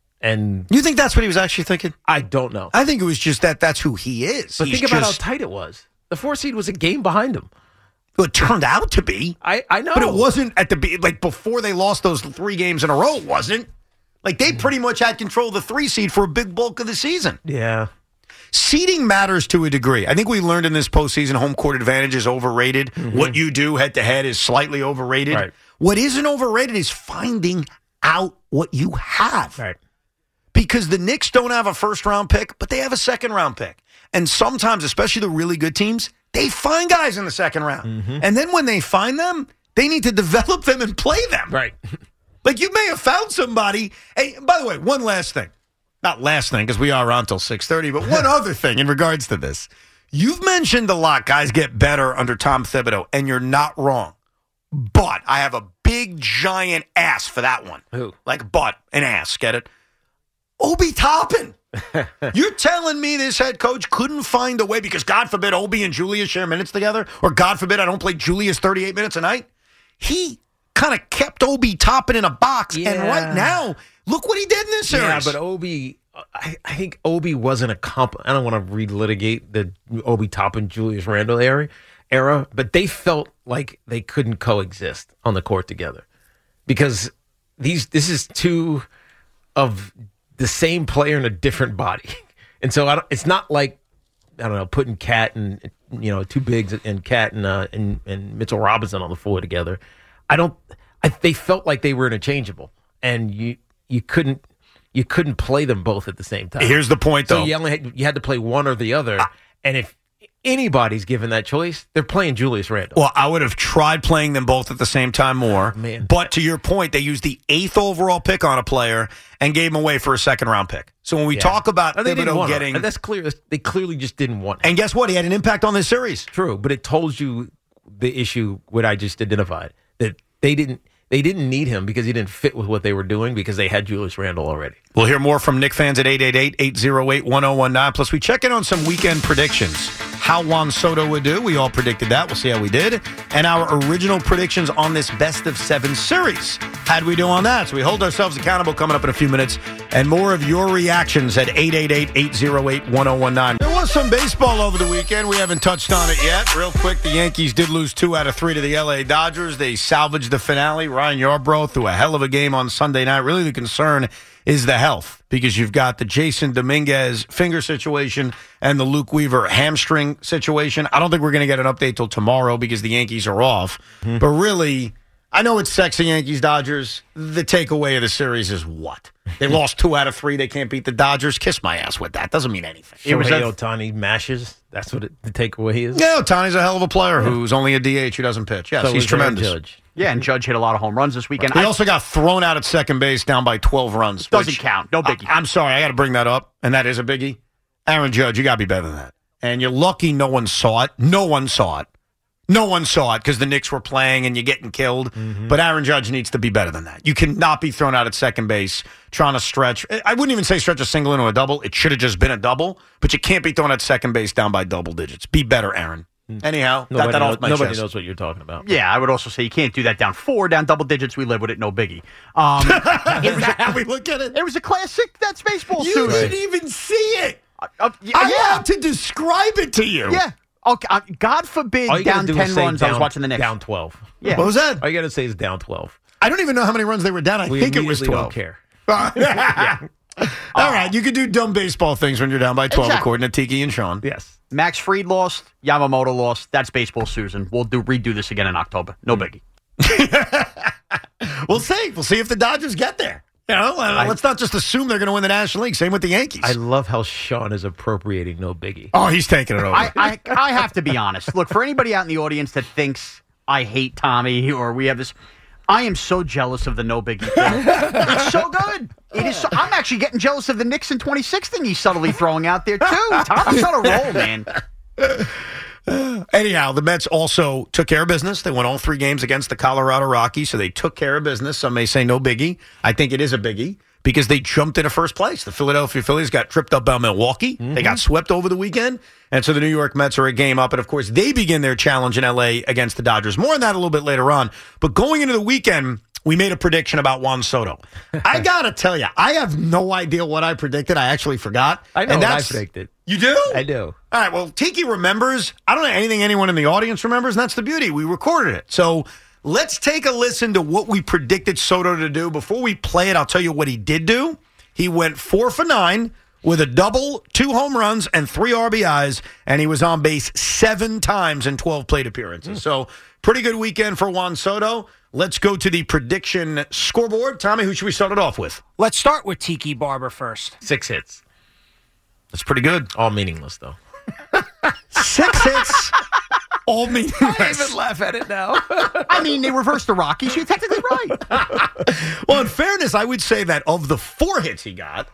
And You think that's what he was actually thinking? I don't know. I think it was just that that's who he is. But He's think about just- how tight it was. The four seed was a game behind him. It turned out to be. I, I know. But it wasn't at the be- like before they lost those three games in a row. It wasn't. Like they pretty much had control of the three seed for a big bulk of the season. Yeah. Seeding matters to a degree. I think we learned in this postseason home court advantage is overrated. Mm-hmm. What you do head to head is slightly overrated. Right. What isn't overrated is finding out what you have. Right. Because the Knicks don't have a first round pick, but they have a second round pick. And sometimes, especially the really good teams, they find guys in the second round. Mm-hmm. And then when they find them, they need to develop them and play them. Right. Like you may have found somebody. Hey, by the way, one last thing. Not last thing, because we are on till six thirty, but one other thing in regards to this. You've mentioned a lot, guys get better under Tom Thibodeau, and you're not wrong. But I have a big, giant ass for that one. Who? Like butt, an ass, get it? Obi Toppin. You're telling me this head coach couldn't find a way because, God forbid, Obi and Julius share minutes together, or God forbid, I don't play Julius thirty-eight minutes a night? He kind of kept Obi Toppin in a box, Yeah. and right now, look what he did in this series. Yeah, but Obi, I, I think Obi wasn't a comp. I don't want to relitigate the Obi Toppin Julius Randle era, era, but they felt like they couldn't coexist on the court together because these this is two of the same player in a different body, and so I don't, it's not like I don't know putting Cat and you know two bigs and Cat and uh, and, and Mitchell Robinson on the floor together. I don't. I, they felt like they were interchangeable, and you you couldn't you couldn't play them both at the same time. Here's the point, so though. you only had, you had to play one or the other, and if anybody's given that choice, they're playing Julius Randle. Well, I would have tried playing them both at the same time more. Man. But to your point, they used the eighth overall pick on a player and gave him away for a second round pick. So when we Yeah. talk about No, they didn't Thibodeau want him. getting, And that's clear. They clearly just didn't want him. and guess what? He had an impact on this series. True, but it told you the issue what I just identified that they didn't they didn't need him because he didn't fit with what they were doing because they had Julius Randle already. We'll hear more from Knick fans at eight eight eight, eight oh eight, one oh one nine. Plus, we check in on some weekend predictions. How Juan Soto would do. We all predicted that. We'll see how we did. And our original predictions on this best of seven series. How'd we do on that? So we hold ourselves accountable coming up in a few minutes. And more of your reactions at eight eight eight, eight oh eight, one oh one nine. There was some baseball over the weekend. We haven't touched on it yet. Real quick, the Yankees did lose two out of three to the L A Dodgers. They salvaged the finale. Ryan Yarbrough threw a hell of a game on Sunday night. Really, the concern is the health because you've got the Jason Dominguez finger situation and the Luke Weaver hamstring situation. I don't think we're going to get an update till tomorrow because the Yankees are off. Mm-hmm. But really, I know it's sexy Yankees Dodgers. The takeaway of the series is what? They lost two out of three. They can't beat the Dodgers. Kiss my ass with that. Doesn't mean anything. It was Ohtani mashes. That's what it, the takeaway is. Yeah, Ohtani's a hell of a player who's only a D H who doesn't pitch. Yes, So he's is Aaron tremendous. Judge. Yeah, and Judge hit a lot of home runs this weekend. He I- also got thrown out at second base down by twelve runs. Doesn't which- count. No biggie. I, am sorry. I got to bring that up, and that is a biggie. Aaron Judge, you got to be better than that. And you're lucky no one saw it. No one saw it. No one saw it because the Knicks were playing and you're getting killed. Mm-hmm. But Aaron Judge needs to be better than that. You cannot be thrown out at second base trying to stretch. I wouldn't even say stretch a single into a double. It should have just been a double. But you can't be thrown at second base down by double digits. Be better, Aaron. Anyhow, got Nobody, that knows, off my nobody chest. knows what you're talking about. Yeah, I would also say you can't do that down four, down double digits. We live with it, no biggie. Um, it was a, how we look at it? It was a classic. That's baseball. You Susan. didn't even see it. Uh, uh, yeah, I yeah. had to describe it to you. Yeah. Okay. Uh, God forbid, All you gotta down do is ten say runs. down, I was watching the Knicks. Down twelve. Yeah. What was that? All you got to say is down twelve. I don't even know how many runs they were down. I We think it was immediately twelve. don't care. yeah. All right, you can do dumb baseball things when you're down by twelve, Exactly. according to Tiki and Sean. Yes. Max Fried lost. Yamamoto lost. That's baseball, Susan. We'll do redo this again in October. No biggie. We'll see. We'll see if the Dodgers get there. You know, uh, I- let's not just assume they're going to win the National League. Same with the Yankees. I love how Sean is appropriating no biggie. oh, he's taking it over. I, I I have to be honest. Look, for anybody out in the audience that thinks I hate Tommy or we have this, I am so jealous of the no biggie thing. It's so good. It is. So, I'm actually getting jealous of the Knicks in twenty sixteen he's subtly throwing out there too. Tommy's on a roll, man. Anyhow, the Mets also took care of business. They won all three games against the Colorado Rockies, so they took care of business. Some may say no biggie. I think it is a biggie because they jumped into first place. The Philadelphia Phillies got tripped up by Milwaukee. Mm-hmm. They got swept over the weekend, and so the New York Mets are a game up. And, of course, they begin their challenge in L A against the Dodgers. More on that a little bit later on. But going into the weekend, we made a prediction about Juan Soto. I got to tell you, I have no idea what I predicted. I actually forgot. I know and what I that's- predicted. You do? I do. All right, well, Tiki remembers. I don't know anything anyone in the audience remembers, and that's the beauty. We recorded it. So let's take a listen to what we predicted Soto to do. Before we play it, I'll tell you what he did do. He went four for nine with a double, two home runs, and three R B Is, and he was on base seven times in twelve plate appearances. Mm. So pretty good weekend for Juan Soto. Let's go to the prediction scoreboard. Tommy, who should we start it off with? Let's start with Tiki Barber first. Six hits. That's pretty good. All meaningless, though. Six hits. All meaningless. I even laugh at it now. I mean, they reversed the Rockies. You're technically right. Well, in fairness, I would say that of the four hits he got,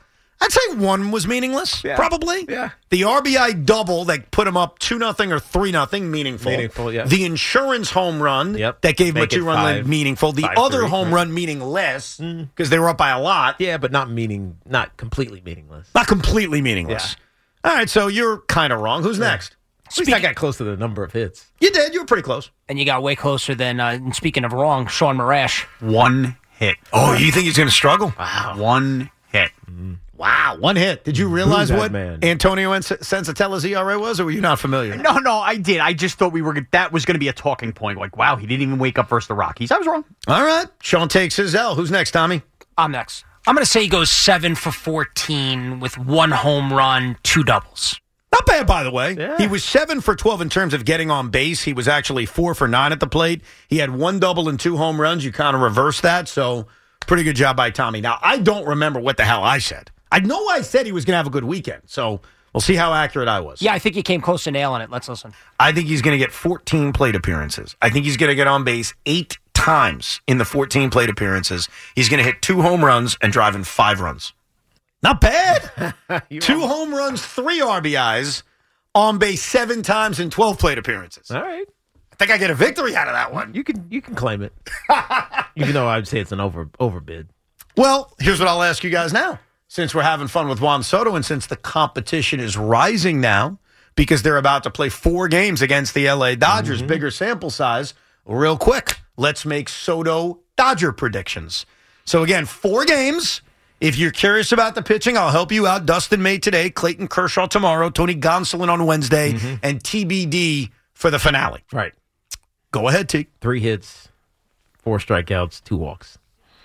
I'd say one was meaningless, Yeah. probably. Yeah. The R B I double that put him up two nothing or three nothing, meaningful. Meaningful, yeah. The insurance home run Yep. that gave him Make a it two-run five- lead, meaningful. The five, other three, home right. run meaningless because they were up by a lot. Yeah, but not meaning, not completely meaningless. Not completely meaningless. All right, so you're kind of wrong. Who's next? At least I got close to the number of hits. You did. You were pretty close. And you got way closer than, uh, and speaking of wrong, Sean Marash. One hit. Oh, you think he's going to struggle? Wow. One hit. Wow, one hit. Did you realize that what man? Antonio Sensatella's E R A was, or were you not familiar? No, no, I did. I just thought we were that was going to be a talking point. Like, wow, he didn't even wake up versus the Rockies. I was wrong. All right. Sean takes his L. Who's next, Tommy? I'm next. I'm going to say he goes seven for fourteen with one home run, two doubles. Not bad, by the way. Yeah. He was seven for twelve in terms of getting on base. He was actually four for nine at the plate. He had one double and two home runs. You kind of reversed that, so pretty good job by Tommy. Now, I don't remember what the hell I said. I know I said he was going to have a good weekend, so we'll see how accurate I was. Yeah, I think you came close to nailing it. Let's listen. I think he's going to get fourteen plate appearances. I think he's going to get on base eight times in the fourteen plate appearances. He's going to hit two home runs and drive in five runs. Not bad. Two home runs, three R B Is, on base seven times in twelve plate appearances. All right. I think I get a victory out of that one. You can you can claim it. Even though I would say it's an over overbid. Well, here's what I'll ask you guys now. Since we're having fun with Juan Soto and since the competition is rising now because they're about to play four games against the L A Dodgers, Mm-hmm. bigger sample size, real quick, let's make Soto Dodger predictions. So again, four games. If you're curious about the pitching, I'll help you out. Dustin May today, Clayton Kershaw tomorrow, Tony Gonsolin on Wednesday, Mm-hmm. and T B D for the finale. Right. Go ahead, T. Three hits, four strikeouts, two walks.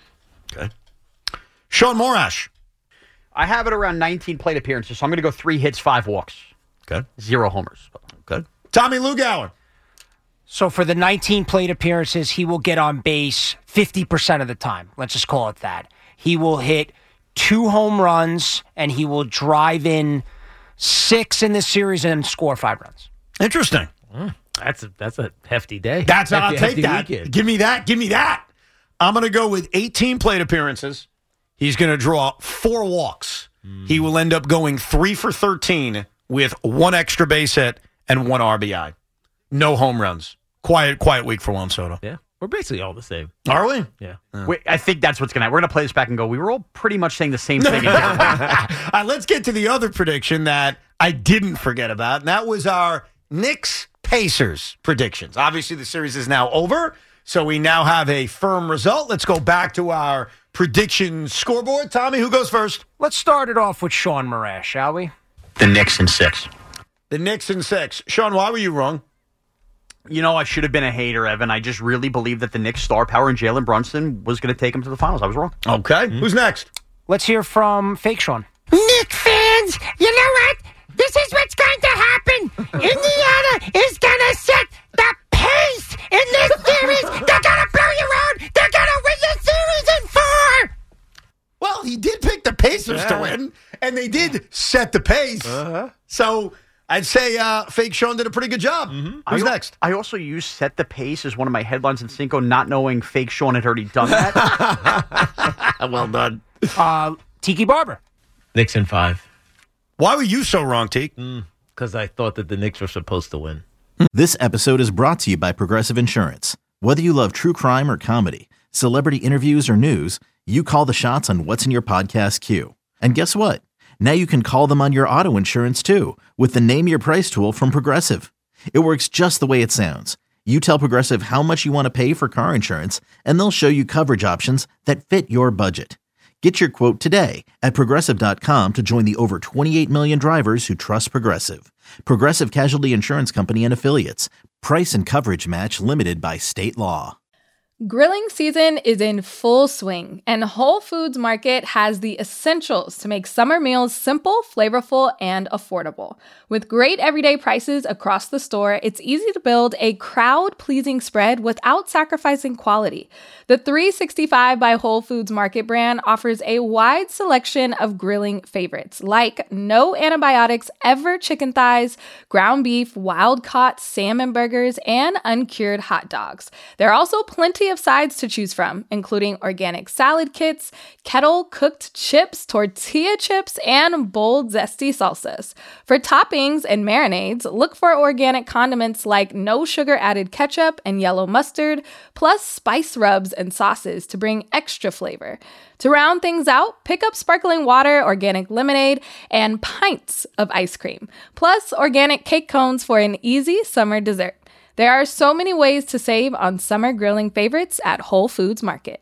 Okay. Sean Morash. I have it around nineteen plate appearances, so I'm going to go three hits, five walks. Okay. Zero homers. Okay. Tommy Lugauer. So for the nineteen plate appearances, he will get on base fifty percent of the time. Let's just call it that. He will hit two home runs, and he will drive in six in this series and score five runs. Interesting. Mm, that's a that's a hefty day. That's hefty, I'll take hefty that. weekend. Give me that. Give me that. I'm going to go with eighteen plate appearances. He's going to draw four walks. Mm. He will end up going three for thirteen with one extra base hit and one R B I. No home runs. Quiet, quiet week for Juan Soto. Yeah, we're basically all the same. Are we? Yeah. Uh. Wait, I think that's what's going to happen. We're going to play this back and go, we were all pretty much saying the same thing. All right, let's get to the other prediction that I didn't forget about, and that was our Knicks Pacers predictions. Obviously, the series is now over, so we now have a firm result. Let's go back to our prediction scoreboard. Tommy, who goes first? Let's start it off with Sean Marash, shall we? The Knicks in six. The Knicks in six. Sean, why were you wrong? You know, I should have been a hater, Evan. I just really believed that the Knicks star power and Jalen Brunson was going to take them to the finals. I was wrong. Okay. Mm-hmm. Who's next? Let's hear from Fake Sean. Knicks fans, you know what? This is what's going to happen. Indiana is going to set the pace in this series. They're going to blow you out. They're going to win the series in four. Well, he did pick the Pacers Yeah. to win, and they did set the pace. Uh-huh. So I'd say uh, Fake Sean did a pretty good job. Mm-hmm. Who's I, next? I also used set the pace as one of my headlines in Cinco, not knowing Fake Sean had already done that. Well done. Uh, Tiki Barber. Knicks in five. Why were you so wrong, Teak? Because I thought that the Knicks were supposed to win. This episode is brought to you by Progressive Insurance. Whether you love true crime or comedy, celebrity interviews or news, you call the shots on what's in your podcast queue. And guess what? Now you can call them on your auto insurance too with the Name Your Price tool from Progressive. It works just the way it sounds. You tell Progressive how much you want to pay for car insurance, and they'll show you coverage options that fit your budget. Get your quote today at Progressive dot com to join the over twenty-eight million drivers who trust Progressive. Progressive Casualty Insurance Company and Affiliates. Price and coverage match limited by state law. Grilling season is in full swing, and Whole Foods Market has the essentials to make summer meals simple, flavorful, and affordable. With great everyday prices across the store, it's easy to build a crowd-pleasing spread without sacrificing quality. The three sixty-five by Whole Foods Market brand offers a wide selection of grilling favorites, like no antibiotics ever chicken thighs, ground beef, wild-caught salmon burgers, and uncured hot dogs. There are also plenty plenty of sides to choose from, including organic salad kits, kettle-cooked chips, tortilla chips, and bold, zesty salsas. For toppings and marinades, look for organic condiments like no-sugar-added ketchup and yellow mustard, plus spice rubs and sauces to bring extra flavor. To round things out, pick up sparkling water, organic lemonade, and pints of ice cream, plus organic cake cones for an easy summer dessert. There are so many ways to save on summer grilling favorites at Whole Foods Market.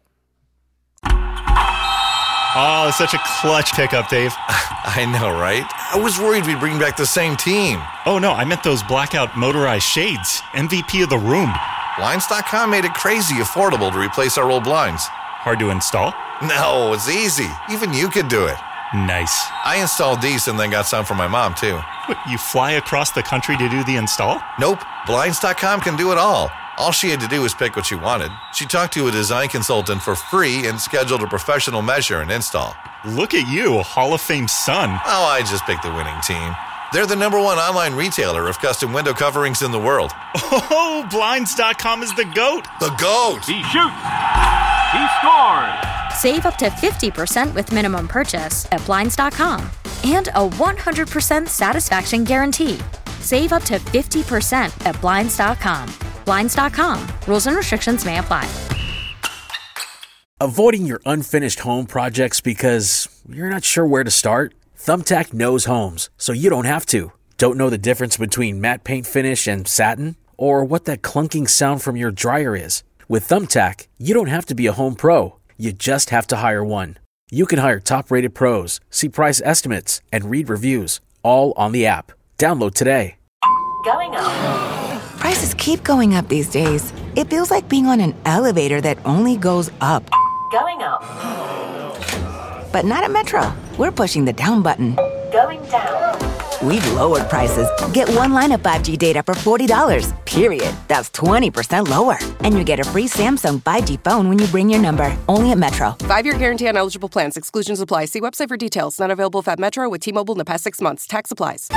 Oh, such a clutch pickup, Dave. I know, right? I was worried we'd bring back the same team. Oh, no, I meant those blackout motorized shades. M V P of the room. Blinds dot com made it crazy affordable to replace our old blinds. Hard to install? No, it's easy. Even you could do it. Nice. I installed these and then got some for my mom, too. What, you fly across the country to do the install? Nope. Blinds dot com can do it all. All she had to do was pick what she wanted. She talked to a design consultant for free and scheduled a professional measure and install. Look at you, a Hall of Fame son. Oh, I just picked the winning team. They're the number one online retailer of custom window coverings in the world. Oh, Blinds dot com is the GOAT. The GOAT. He shoots. He scores. Save up to fifty percent with minimum purchase at Blinds dot com. And a one hundred percent satisfaction guarantee. Save up to fifty percent at Blinds dot com. Blinds dot com. Rules and restrictions may apply. Avoiding your unfinished home projects because you're not sure where to start? Thumbtack knows homes, so you don't have to. Don't know the difference between matte paint finish and satin? Or what that clunking sound from your dryer is? With Thumbtack, you don't have to be a home pro. You just have to hire one. You can hire top-rated pros, see price estimates, and read reviews, all on the app. Download today. Going up. Prices keep going up these days. It feels like being on an elevator that only goes up. Going up. But not at Metro. We're pushing the down button. Going down. We've lowered prices. Get one line of five G data for forty dollars, period. That's twenty percent lower. And you get a free Samsung five G phone when you bring your number. Only at Metro. Five-year guarantee on eligible plans. Exclusions apply. See website for details. Not available if at Metro with T-Mobile in the past six months. Tax applies.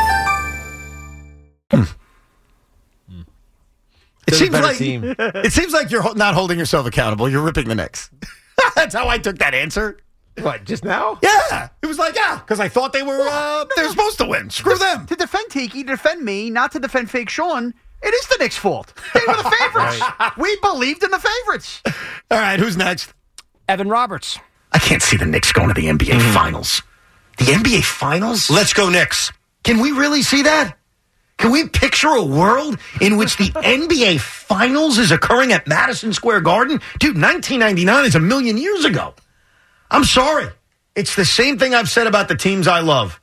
It seems like team. it seems like you're ho- not holding yourself accountable. You're ripping the Knicks. That's how I took that answer. What, just now? Yeah. It was like, yeah, because I thought they were uh, they were supposed to win. Screw them. To defend Tiki, to defend me, not to defend Fake Sean, it is the Knicks' fault. They were the favorites. Right. We believed in the favorites. All right, who's next? Evan Roberts. I can't see the Knicks going to the N B A mm. Finals. The N B A Finals? Let's go Knicks. Can we really see that? Can we picture a world in which the N B A Finals is occurring at Madison Square Garden? Dude, nineteen ninety-nine is a million years ago. I'm sorry. It's the same thing I've said about the teams I love.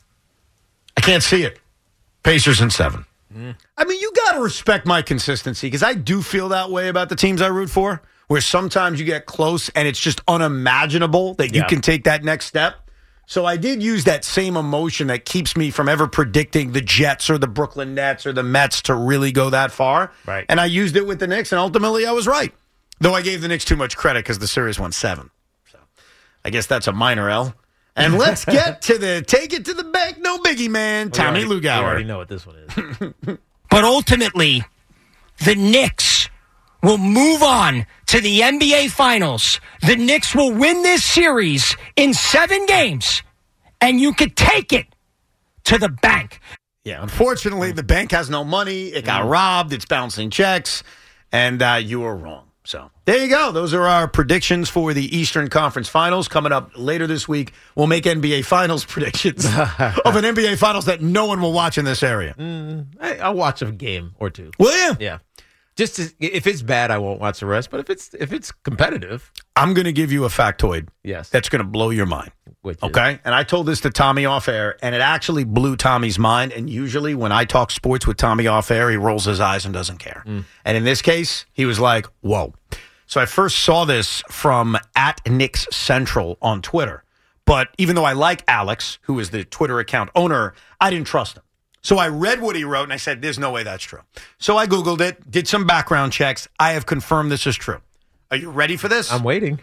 I can't see it. Pacers in seven. Mm. I mean, you got to respect my consistency because I do feel that way about the teams I root for, where sometimes you get close and it's just unimaginable that you yeah. can take that next step. So I did use that same emotion that keeps me from ever predicting the Jets or the Brooklyn Nets or the Mets to really go that far. Right. And I used it with the Knicks, and ultimately I was right. Though I gave the Knicks too much credit because the series won seven. So I guess that's a minor L. And let's get to the take it to the bank, no biggie, man, Tommy Lugauer. You already know what this one is. But ultimately, the Knicks will move on to the N B A Finals. The Knicks will win this series in seven games, and you could take it to the bank. Yeah, unfortunately, the bank has no money. It got robbed. It's bouncing checks, and uh, you were wrong. So there you go. Those are our predictions for the Eastern Conference Finals. Coming up later this week, we'll make N B A Finals predictions of an N B A Finals that no one will watch in this area. Mm, I, I'll watch a game or two. Will you? Yeah. Just to, if it's bad, I won't watch the rest. But if it's if it's competitive, I'm going to give you a factoid. Yes, that's going to blow your mind. Which okay, is? And I told this to Tommy off air, and it actually blew Tommy's mind. And usually, when I talk sports with Tommy off air, he rolls his eyes and doesn't care. Mm. And in this case, he was like, "Whoa!" So I first saw this from at Knicks Central on Twitter. But even though I like Alex, who is the Twitter account owner, I didn't trust him. So I read what he wrote, and I said, there's no way that's true. So I Googled it, did some background checks. I have confirmed this is true. Are you ready for this? I'm waiting.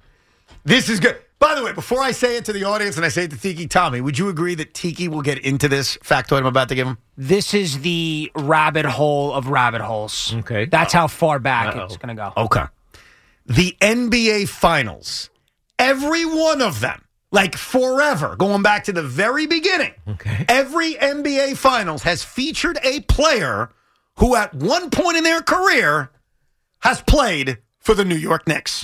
This is good. By the way, before I say it to the audience and I say it to Tiki, Tommy, would you agree that Tiki will get into this factoid I'm about to give him? This is the rabbit hole of rabbit holes. Okay. That's oh. how far back Uh-oh. it's going to go. Okay. the N B A Finals, every one of them, like forever, going back to the very beginning, okay. every N B A Finals has featured a player who at one point in their career has played for the New York Knicks.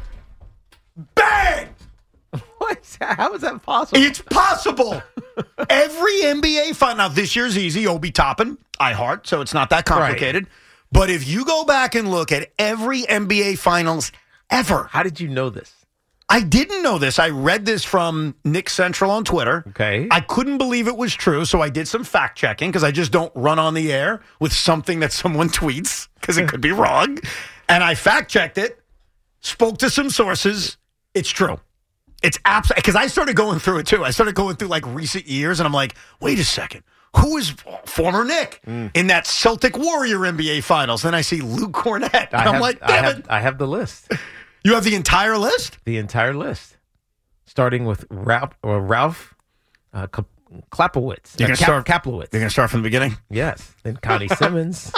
Bang! What? How is that possible? It's possible. Every N B A final. Now, this year's easy. Obi Toppin, iHeart, so it's not that complicated. Right. But if you go back and look at every N B A Finals ever. How did you know this? I didn't know this. I read this from Nick Central on Twitter. Okay. I couldn't believe it was true, so I did some fact checking because I just don't run on the air with something that someone tweets because it could be wrong. And I fact checked it, spoke to some sources. It's true. It's absolutely, because I started going through it too. I started going through like recent years, and I'm like, wait a second. Who is former Nick mm. in that Celtic Warrior N B A Finals? Then I see Luke Cornett. And I I'm have, like, I damn have, it. I have the list. You have the entire list? The entire list. Starting with Ralph, or Ralph uh, Klapowitz. You're going to start Kaplowitz. You're going to start from the beginning? Yes. Then Connie Simmons.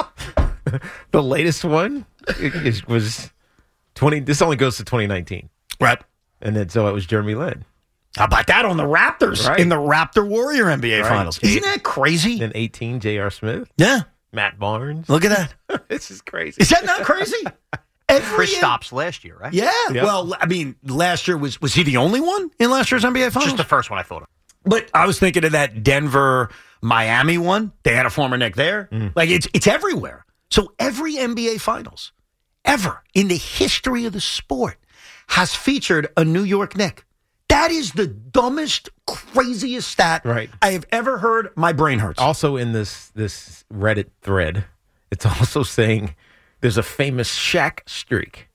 The latest one is, was twenty. This only goes to twenty nineteen. Right. And then so it was Jeremy Lin. How about that on the Raptors Right. in the Raptor Warrior N B A Right. Finals? Isn't that crazy? Then eighteen, J R. Smith. Yeah. Matt Barnes. Look at that. This is crazy. Is that not crazy? Every Chris Stops last year, right? Yeah. Yep. Well, I mean, last year, was was he the only one in last year's N B A Finals? Just the first one I thought of. But I was thinking of that Denver Miami one. They had a former Nick there. Mm. Like, it's it's everywhere. So every N B A Finals ever in the history of the sport has featured a New York Knick. That is the dumbest, craziest stat right. I have ever heard. My brain hurts. Also in this this Reddit thread, it's also saying there's a famous Shaq streak.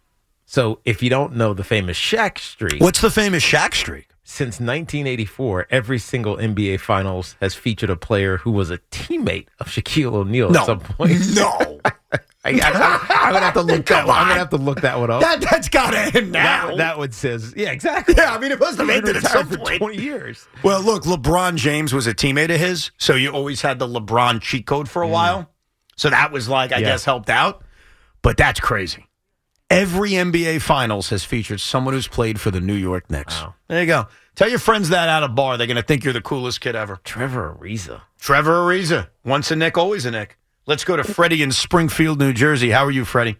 So if you don't know the famous Shaq streak. What's the famous Shaq streak? Since nineteen eighty-four, every single N B A Finals has featured a player who was a teammate of Shaquille O'Neal No. at some point. No. I, I, I'm gonna have to look that. One, I'm gonna have to look that one up. That that's got to end now. That, that one says, yeah, exactly. Yeah, I mean, it must have ended at some for point. twenty years. Well, look, LeBron James was a teammate of his, so you always had the LeBron cheat code for a mm. while. So that was like, I yeah. guess, helped out. But that's crazy. Every N B A Finals has featured someone who's played for the New York Knicks. Wow. There you go. Tell your friends that at a bar. They're going to think you're the coolest kid ever. Trevor Ariza. Trevor Ariza. Once a Nick, always a Nick. Let's go to Freddie in Springfield, New Jersey. How are you, Freddie?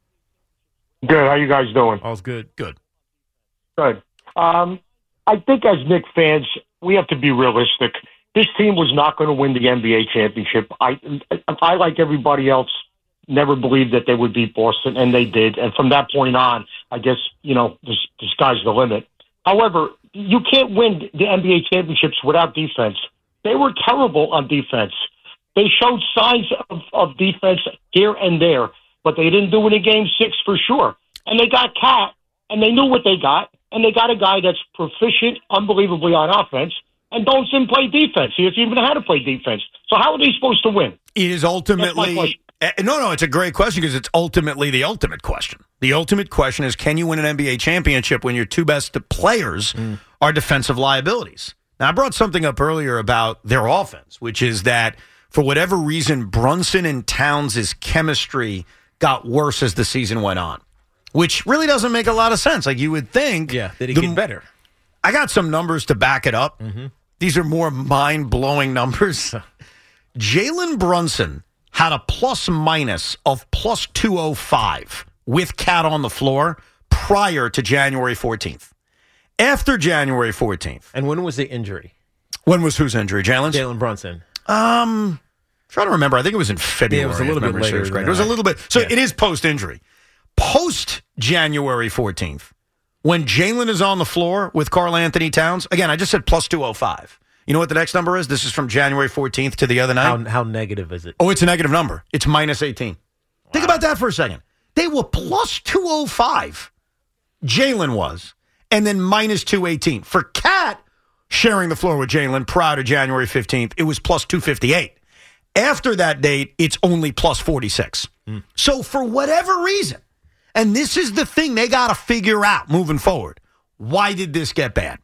Good. How you guys doing? All's good. Good. Good. Um, I think as Knicks fans, we have to be realistic. This team was not going to win the N B A championship. I, I, like everybody else, never believed that they would beat Boston, and they did. And from that point on, I guess, you know, the, the sky's the limit. However, you can't win the N B A championships without defense. They were terrible on defense. They showed signs of, of defense here and there, but they didn't do it in game six for sure. And they got Cat, and they knew what they got, and they got a guy that's proficient unbelievably on offense, and don't even play defense. He doesn't even know how to play defense. So how are they supposed to win? It is ultimately... Uh, no, no, it's a great question because it's ultimately the ultimate question. The ultimate question is, can you win an N B A championship when your two best players mm. are defensive liabilities? Now, I brought something up earlier about their offense, which is that for whatever reason, Brunson and Towns' chemistry got worse as the season went on, which really doesn't make a lot of sense. Like you would think. Yeah, did he the, get better? I got some numbers to back it up. Mm-hmm. These are more mind-blowing numbers. Jalen Brunson had a plus minus of plus two oh five with Cat on the floor prior to January fourteenth. After January fourteenth. And when was the injury? When was whose injury? Jalen's? Jalen Brunson. Um, trying to remember. I think it was in February. Yeah, it was a little bit later. It was a little bit. So yeah. it is post-injury. Post-January fourteenth, when Jalen is on the floor with Karl Anthony Towns, again, I just said plus two oh five. You know what the next number is? This is from January fourteenth to the other night. How, how negative is it? Oh, it's a negative number. It's minus eighteen. Wow. Think about that for a second. They were plus two oh five. Jalen was. And then minus two eighteen. For Cat sharing the floor with Jalen prior to January fifteenth, it was plus two fifty-eight. After that date, it's only plus forty-six. Mm. So for whatever reason, and this is the thing they got to figure out moving forward, why did this get bad?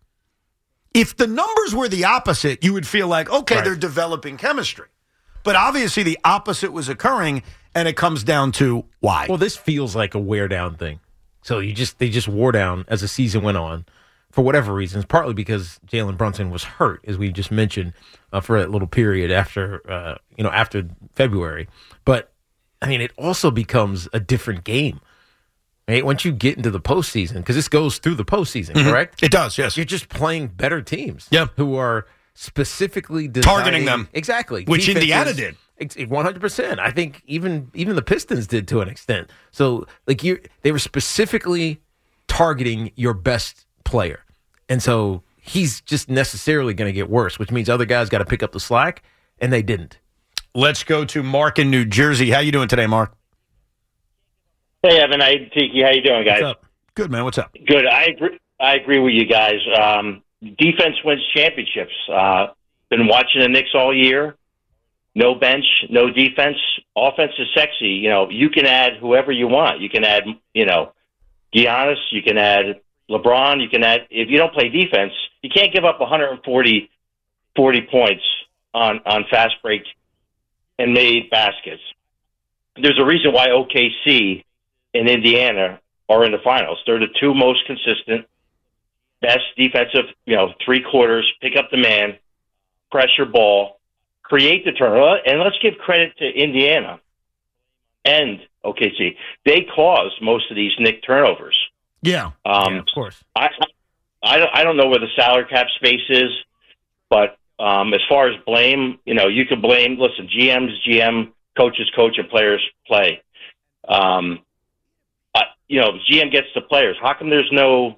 If the numbers were the opposite, you would feel like, okay, right. they're developing chemistry. But obviously the opposite was occurring, and it comes down to why. Well, this feels like a wear down thing. So you just they just wore down as the season went on for whatever reasons, partly because Jalen Brunson was hurt, as we just mentioned, uh, for that little period after uh, you know after February. But I mean, it also becomes a different game. Right? Once you get into the postseason, because this goes through the postseason, Mhm. correct? It does, yes. You're just playing better teams, yeah, who are specifically designing, targeting them exactly, which defenses- Indiana did. one hundred percent. I think even even the Pistons did to an extent. So like you, they were specifically targeting your best player, and so he's just necessarily going to get worse, which means other guys got to pick up the slack, and they didn't. Let's go to Mark in New Jersey. How you doing today, Mark? Hey, Evan. Hey, Tiki. How you doing, guys? What's up? Good, man. What's up? Good. I agree. I agree with you guys. Um, defense wins championships. Uh, been watching the Knicks all year. No bench, no defense. Offense is sexy. You know, you can add whoever you want. You can add, you know, Giannis. You can add LeBron. You can add. If you don't play defense, you can't give up one hundred forty, forty points on on fast break and made baskets. There's a reason why O K C and Indiana are in the finals. They're the two most consistent, best defensive. You know, three quarters, pick up the man, pressure ball. Create the turnover, and let's give credit to Indiana and O K C. They caused most of these Knick turnovers. Yeah, um, yeah of course. I, I, don't, I don't know where the salary cap space is, but um, as far as blame, you know, you can blame, listen, G M's G M, coaches coach, and players play. Um, uh, you know, G M gets the players. How come there's no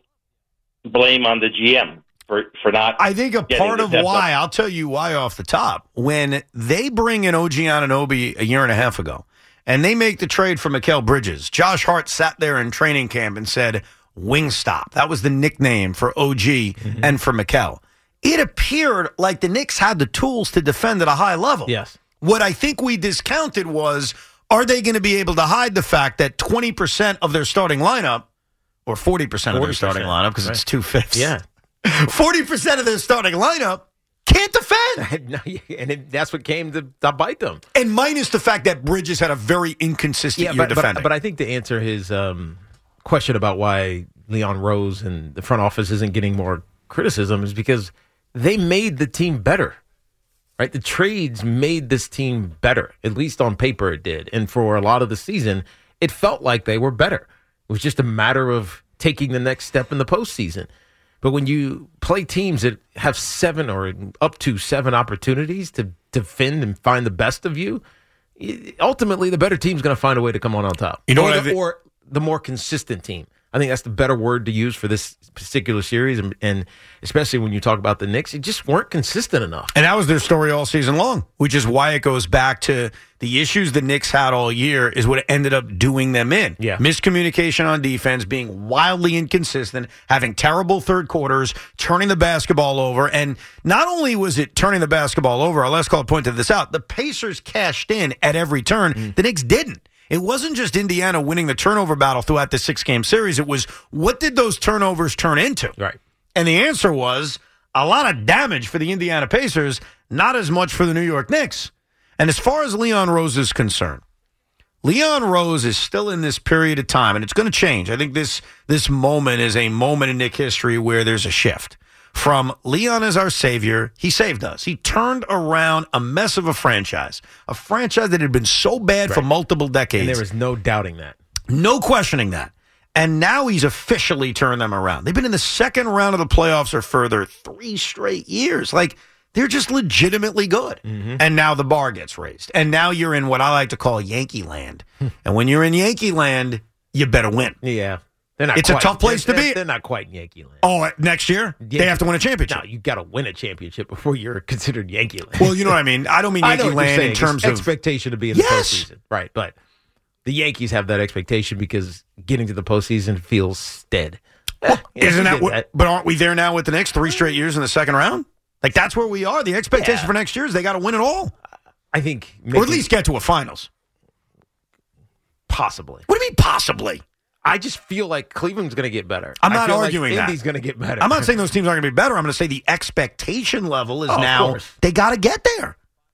blame on the G M? For, for not I think a part the of depth why, up. I'll tell you why off the top. When they bring in O G Anunoby a year and a half ago, and they make the trade for Mikal Bridges, Josh Hart sat there in training camp and said, Wingstop. That was the nickname for O G Mm-hmm. and for Mikal. It appeared like the Knicks had the tools to defend at a high level. Yes. What I think we discounted was, are they going to be able to hide the fact that twenty percent of their starting lineup, or forty percent of their starting lineup, because right. it's two-fifths. Yeah. forty percent of their starting lineup can't defend. and it, that's what came to, to bite them. And minus the fact that Bridges had a very inconsistent year but, defending. But, but I think to answer his um, question about why Leon Rose and the front office isn't getting more criticism is because they made the team better. Right? The trades made this team better. At least on paper it did. And for a lot of the season, it felt like they were better. It was just a matter of taking the next step in the postseason. But when you play teams that have seven or up to seven opportunities to defend and find the best of you, ultimately the better team's going to find a way to come on on top. You know or, what I the, thi- or the more consistent team. I think that's the better word to use for this particular series, and, and especially when you talk about the Knicks, it just weren't consistent enough. And that was their story all season long, which is why it goes back to the issues the Knicks had all year is what ended up doing them in. Yeah. Miscommunication on defense, being wildly inconsistent, having terrible third quarters, turning the basketball over. And not only was it turning the basketball over, our last call pointed this out, the Pacers cashed in at every turn. Mm. The Knicks didn't. It wasn't just Indiana winning the turnover battle throughout the six-game series. It was, what did those turnovers turn into? Right. And the answer was a lot of damage for the Indiana Pacers, not as much for the New York Knicks. And as far as Leon Rose is concerned, Leon Rose is still in this period of time, and it's going to change. I think this this moment is a moment in Knick history where there's a shift. From Leon as our savior, he saved us. He turned around a mess of a franchise, a franchise that had been so bad Right. for multiple decades. And there was no doubting that. No questioning that. And now he's officially turned them around. They've been in the second round of the playoffs or further three straight years. Like, they're just legitimately good. Mm-hmm. And now the bar gets raised. And now you're in what I like to call Yankee land. And when you're in Yankee land, you better win. Yeah. They're not It's quite, a tough place they're, to they're, be. They're not quite Yankee land. Oh, next year? Yeah. They have to win a championship. No, you got to win a championship before you're considered Yankee land. Well, you know what I mean? I don't mean I know Yankee what you're land in saying. terms It's of expectation to be in Yes. the postseason. Right, but the Yankees have that expectation because getting to the postseason feels dead. Well, Yeah, isn't we that did what? that. But aren't we there now with the Knicks? Three straight years in the second round? Like, that's where we are. The expectation Yeah. for next year is they got to win it all. I think Or at making- least get to a finals. possibly. What do you mean possibly? I just feel like Cleveland's going to get better. I'm I not feel arguing like that. Indy's going to get better. I'm not saying those teams aren't going to be better. I'm going to say the expectation level is Oh, of now course. they got to get there.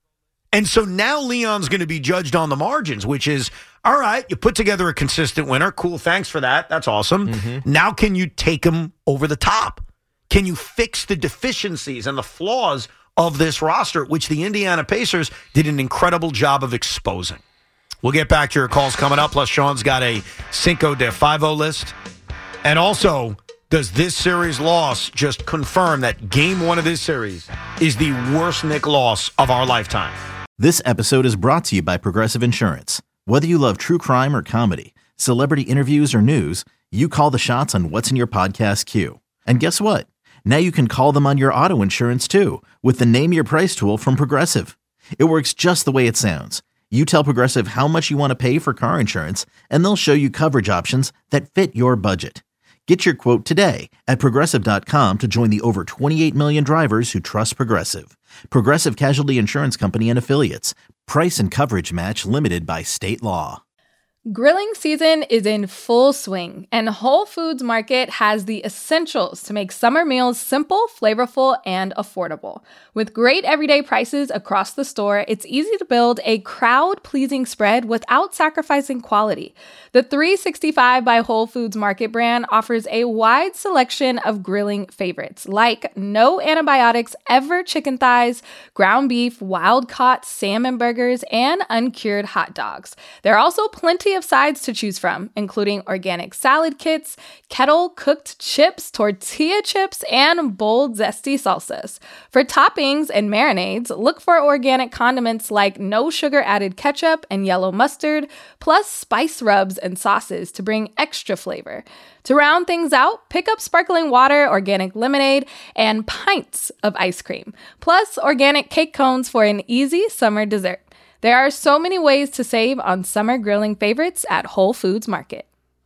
And so now Leon's going to be judged on the margins, which is, all right, you put together a consistent winner. Cool, thanks for that. That's awesome. Mm-hmm. Now can you take him over the top? Can you fix the deficiencies and the flaws of this roster, which the Indiana Pacers did an incredible job of exposing? We'll get back to your calls coming up. Plus, Sean's got a Cinco de Five-O list. And also, does this series loss just confirm that game one of this series is the worst Knick loss of our lifetime? This episode is brought to you by Progressive Insurance. Whether you love true crime or comedy, celebrity interviews or news, you call the shots on what's in your podcast queue. And guess what? Now you can call them on your auto insurance too with the Name Your Price tool from Progressive. It works just the way it sounds. You tell Progressive how much you want to pay for car insurance, and they'll show you coverage options that fit your budget. Get your quote today at Progressive dot com to join the over twenty-eight million drivers who trust Progressive. Progressive Casualty Insurance Company and Affiliates. Price and coverage match limited by state law. Grilling season is in full swing, and Whole Foods Market has the essentials to make summer meals simple, flavorful, and affordable. With great everyday prices across the store, it's easy to build a crowd-pleasing spread without sacrificing quality. The three sixty-five by Whole Foods Market brand offers a wide selection of grilling favorites, like no antibiotics ever chicken thighs, ground beef, wild-caught salmon burgers, and uncured hot dogs. There are also plenty of sides to choose from, including organic salad kits, kettle-cooked chips, tortilla chips, and bold, zesty salsas. For toppings and marinades, look for organic condiments like no-sugar-added ketchup and yellow mustard, plus spice rubs and sauces to bring extra flavor. To round things out, pick up sparkling water, organic lemonade, and pints of ice cream, plus organic cake cones for an easy summer dessert. There are so many ways to save on summer grilling favorites at Whole Foods Market.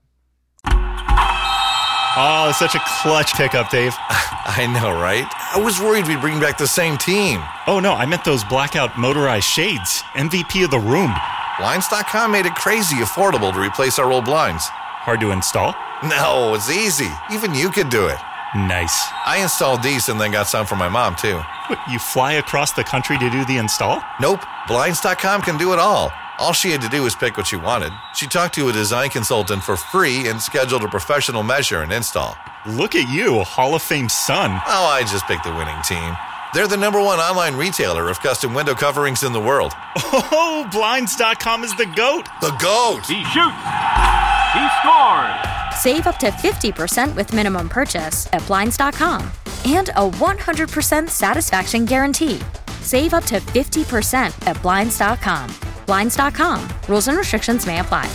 Oh, such a clutch pickup, Dave. I know, right? I was worried we'd bring back the same team. Oh, no, I meant those blackout motorized shades. M V P of the room. Blinds dot com made it crazy affordable to replace our old blinds. Hard to install? No, it's easy. Even you could do it. Nice. I installed these and then got some for my mom, too. What, you fly across the country to do the install? Nope. Blinds dot com can do it all. All she had to do was pick what she wanted. She talked to a design consultant for free and scheduled a professional measure and install. Look at you, a Hall of Fame son. Oh, I just picked the winning team. They're the number one online retailer of custom window coverings in the world. Oh, Blinds dot com is the GOAT. The GOAT. He shoots. He scores. Save up to fifty percent with minimum purchase at Blinds dot com. And a one hundred percent satisfaction guarantee. Save up to fifty percent at Blinds dot com. Blinds dot com. Rules and restrictions may apply.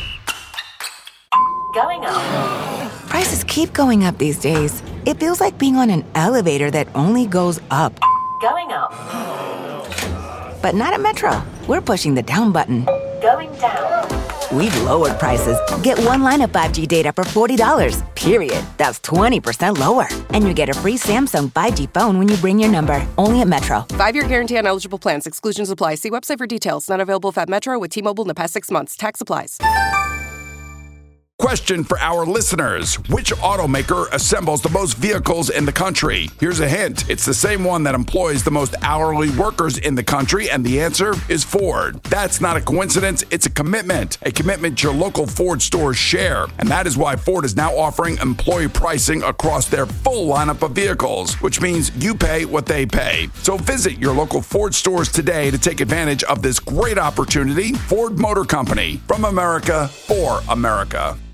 Going up. Prices keep going up these days. It feels like being on an elevator that only goes up. Going up. But not at Metro. We're pushing the down button. Going down. We've lowered prices. Get one line of five G data for forty dollars, period. That's twenty percent lower. And you get a free Samsung five G phone when you bring your number. Only at Metro. Five-year guarantee on eligible plans. Exclusions apply. See website for details. Not available if at Metro with T-Mobile in the past six months. Tax applies. Question for our listeners. Which automaker assembles the most vehicles in the country? Here's a hint. It's the same one that employs the most hourly workers in the country, and the answer is Ford. That's not a coincidence. It's a commitment. A commitment your local Ford stores share. And that is why Ford is now offering employee pricing across their full lineup of vehicles, which means you pay what they pay. So visit your local Ford stores today to take advantage of this great opportunity. Ford Motor Company. From America, for America.